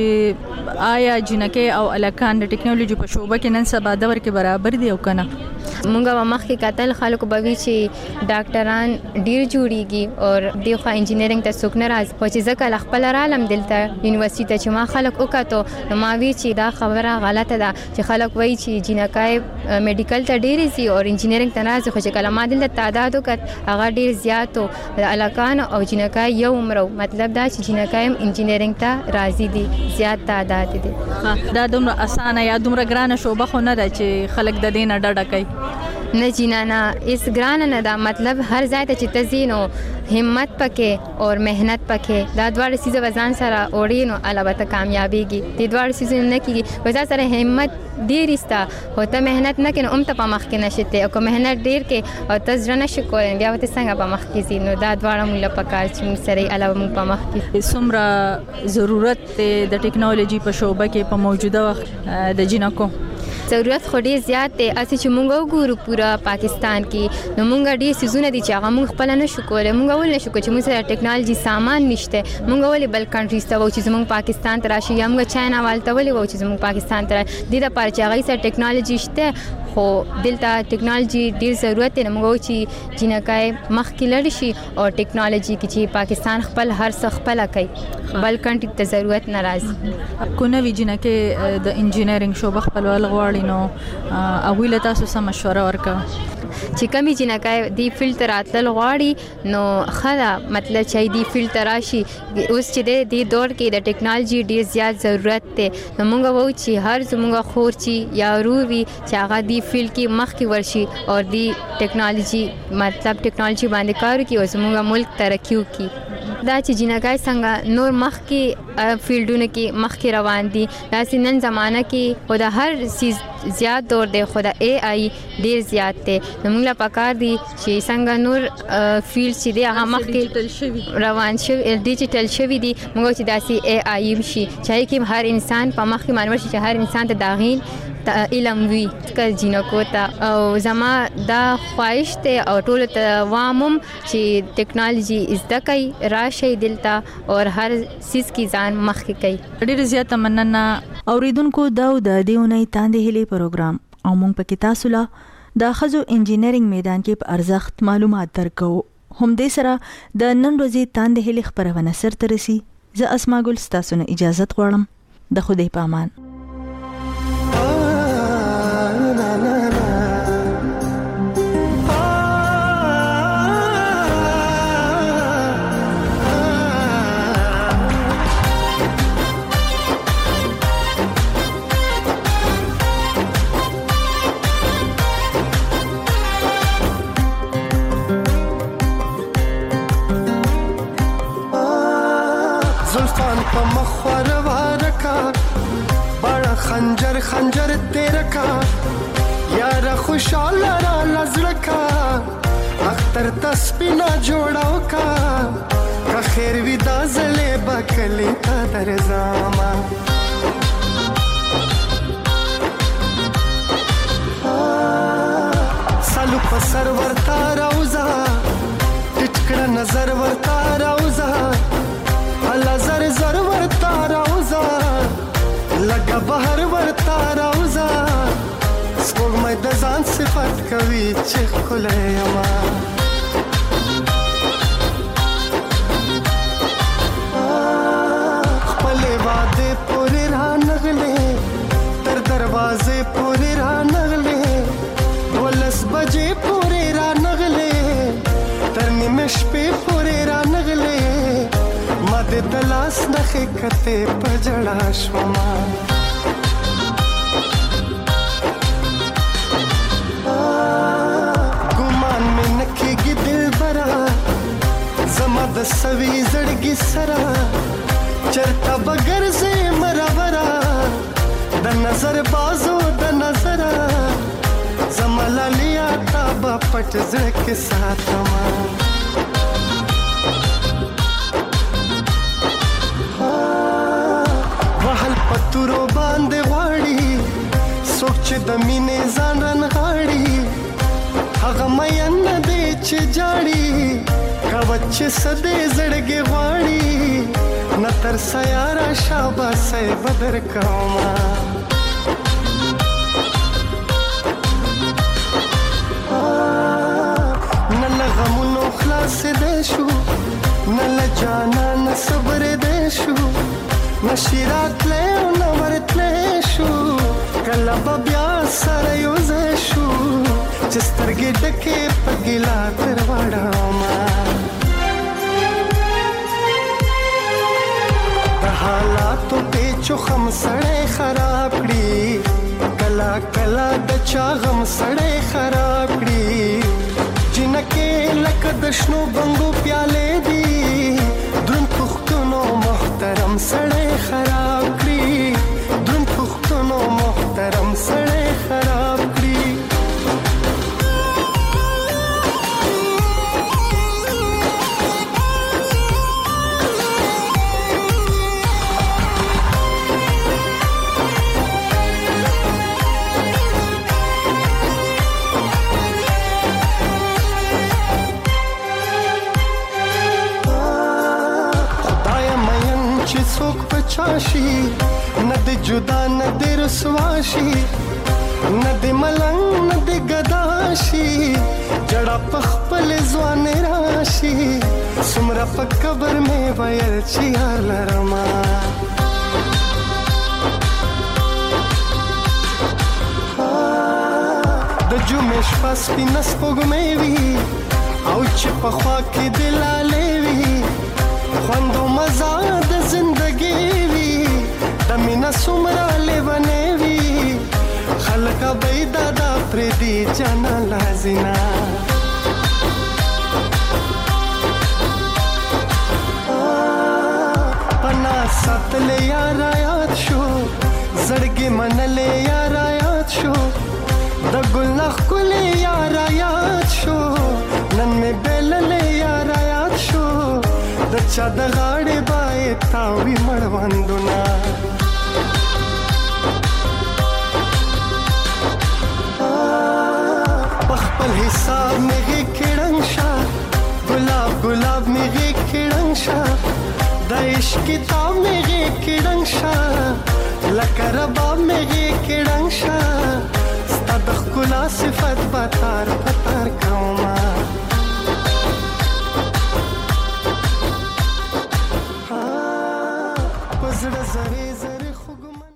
آیا جنکه او الکان د ټیکنالوژي په شوبه کې نن سبا دور کې برابر دي او کنه مونږه مخکې قتل خلکو بوي چې ډاکټران ډیر جوړیږي او دغه انجینرینګ ته څوک ناراض او چې ځکه خپل رالم دلته یونیورسيټي ته چې ما خلک وکړو نو ما وی چې دا خبره غلطه ده چې خلک وایي چې جنکای میډیکل ته ډیر سي او انجینرینګ ته ناراض خو چې کله ما دلته تعداد وکړ هغه ډیر زیات او الکان او جنکای یو عمرو مطلب دا چې جنکای انجینرینګ ته راضي دي زیات تعداد دي. دا دومره اسانه یا دومره ګرانه شوبه خو نه ده چې خلک د دې نه ډډه کوي. نه جنانا اس ګران نه دا مطلب هر ځای ته چې تزینو همت پکې او مهنت پکې دا دواړه چیزه وزن سره اورینو البته کامیابیږي دې دواړه چیزونه نه کیږي وځه سره همت ډیر استا او ته مهنت نه کین ته په مخ کې نشته او که مهنت ډیر کې او ته ځنه نشې کولای بیا وته څنګه په مخ کې زینو دا دواړه موږ په کار چې موږ سره علاوه موږ په مخ کې څومره ضرورت د ټیکنالوژي په شوبه کې په موجوده وخت د جنکو ضرورت خو ډیر زیات دی اسی چې موږ وګورو پورا پاکستان کې نو موږ ډیر سيزونه دي چې هغه موږ خپل نه شو کولای موږ ول نه شو چې موږ سره ټیکنالوژي سامان نشته موږ ولې بل کنټریز ته و چې موږ پاکستان ته راشي یا موږ چاینا والته ولې و چې موږ پاکستان ته دي د پاره چې هغه سره ټیکنالوژي شته خو دلته ټیکنالوژي ډیر ضرورت دی موږ چې جنکای مخ کې لړ شي او ټیکنالوژي کې چې پاکستان خپل هر څه خپل کوي بل کنټری ته ضرورت ناراض کو نوې جنکه د انجینرینګ شوبه خپلول غواړي نو هغه له تاسو سم مشوره ورکړه چې کمی جنکای دی فلټر اتل غواړي نو خلا مطلب چې دی فلټر راشي اوس چې دی دور کې د ټیکنالوژي ډیر زیات ضرورت دی نو موږ وو چې هر زموږ خورچی یا رووي چې هغه دی فیلډ کې مخ کې ورشي او دی ټیکنالوژي مطلب ټیکنالوژي باندې کار کوي او زموږ ملک ترقی وکړي دا چې جنکای څنګه نور مخ کې فیلډونه کې مخ کې روان دي دا سنن زمانہ کې او د هر چیز زیات دور دی خو د اي اي ډیر زیات دی موږ لا پکار دي چې څنګه نور فیلډ چې دی هغه مخ کې روان شي ډیجیټل شوی دی موږ چې داسي اي اي شي چې کې هر انسان په مخ کې مانور شي چې هر انسان ته داغین علم وی کل جنکو ته او زما دا خواهش ته او ټول ته وامم چې ټیکنالوژي زده کوي راشي دلته او هر سیس کی ځان مخ کې کوي. ډیر زیاته مننه اوریدونکو دا د دیونې تاندې هلي پروګرام او مونږ په کې تاسو لا د ښځو انجینرینګ میدان کې په ارزښت معلومات درکو. هم دې سره د نن ورځې تاندې هلي خپرونه سرته رسي. زه اسماء ګل ستاسو نه اجازت غواړم. د خدای په امان. खंजर खंजर तेरा का यार खुशाल रा नजर का अख्तर तस्बीना जोड़ाओ का खैर विदा जले बकली का दरजामा सालू पसर वरता रौजा टिचकड़ा नजर वरता रौजा अल्लाह जर जर वरता रौजा लगा बहर वरता रौजा स्पोग मैं दजान सिफत कवी चिख खुले यमा खपले वादे पूरे राह नगले तर दरवाजे पूरे राह नगले 12 बजे पूरे राह नगले तर निमिष पे पूरे राह नगले मदे दलास नखे कते पजड़ा शमा गुमान में नखेगी दिल भरा जमाद सवी जड़गी सरा चरता बगर से मरा भरा द नजर बाजो द नजरा जमला लिया ताबा पट जड़ के साथ पतुरो बांधे वाड़ी सोच दमीने जानन गाड़ी हगा मयन दे च जाड़ी कवच सदे जड़गे वाड़ी न तरसा यारा शाबा से बदर कामा न लगमुनो खलास देशु न लजाना न सब्र देशु नशिरात ले नवरत ले शू कलब ब्या सर युजे शू चिस्तरगे डके पगिला तरवाड़ा मा हालातों पे चुखम सड़े खराबड़ी कला कला दचा गम सड़े खराबड़ी जिनके लक दशनो बंगो प्याले दी दुन पुख्तनो मोहतरम सड़े खराब करी दुन पुख्तनो मोहतरम सड़े खराब करी सोक पचाशी न दे जुदा न दे रसवाशी न दे मलंग न दे गदाशी जड़ा पखपल जवान राशी सुमरा पक कबर में वयल चिया लरमा द जुमेश पास भी नस्पोग में भी औच पखवा की दिला लेवी ख्वांदो मजा द जिंदगी वी दमिना सुमरा ले बने वी खलका बैदा दा प्रीति जाना लाजिना पना सात ले यार आयात शो जड़गे मन ले यार आयात शो द गुलनख कुले यार आयात शो नन में बेल ले यार आयात शो दच्चा द गाड़े बाए तावी मड़वंदुना पखपल हिसाब में गे खिड़ंशा गुलाब गुलाब में गे खिड़ंशा दाइश किताब में गे खिड़ंशा लकर बाब में गे खिड़ंशा ښکلا صفت بتار پتار کوما پزړه زری زری خوګمن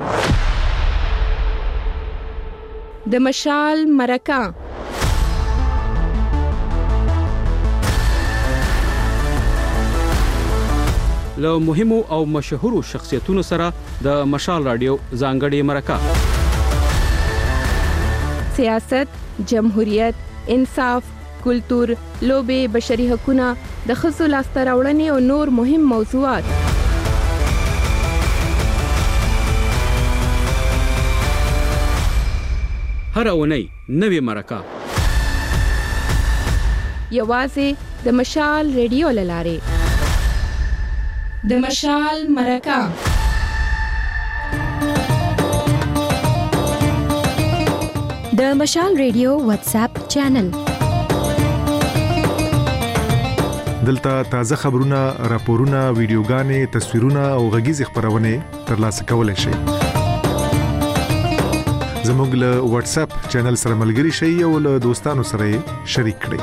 د مشال مرکه له مهمو او مشهورو شخصیتونو سره د مشال رادیو ځانګړې مرکه سیاست، جمهوریت، انصاف، کلتور، لوبې، بشري حقوقونه، د ښځو لاسته راوړنې او نور مهم موضوعات. هر اونۍ نوې مرکه یوازې د مشال ریډیو له لارې. د مشال مرکه د مشال ریډیو واتس اپ چینل. دلته تازه خبرونه، راپورونه، ویډیوګانې، تصویرونه او غږیز خبرونه ترلاسه کولای شئ. زموږ له واتس اپ چینل سره ملګري شئ او له دوستانو سره شریک کړئ.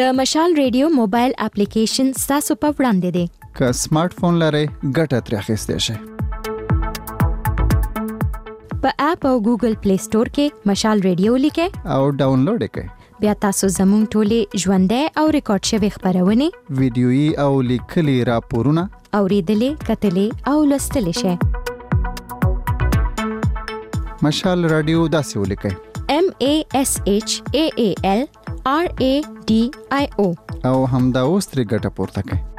د مشال ریډیو موبایل اپلیکیشن تاسو په وړاندې دی. که سمارټ فون لرئ ګټه ترې اخیستی شئ. په اپ او ګوګل پلی سٹور کې مشال ریډیو لیکئ او ډاونلوډ یې کړئ. بیا تاسو زموږ ټولې ژوندۍ او ریکارډ شوي خبرونه ویډیويي او لیکلي راپورونه اوریدلې کتلې او لوستلې شئ. مشال رادیو داسې ولیکئ: MASHAALRADIO او همدا اوس ترې ګټه پورته کړئ.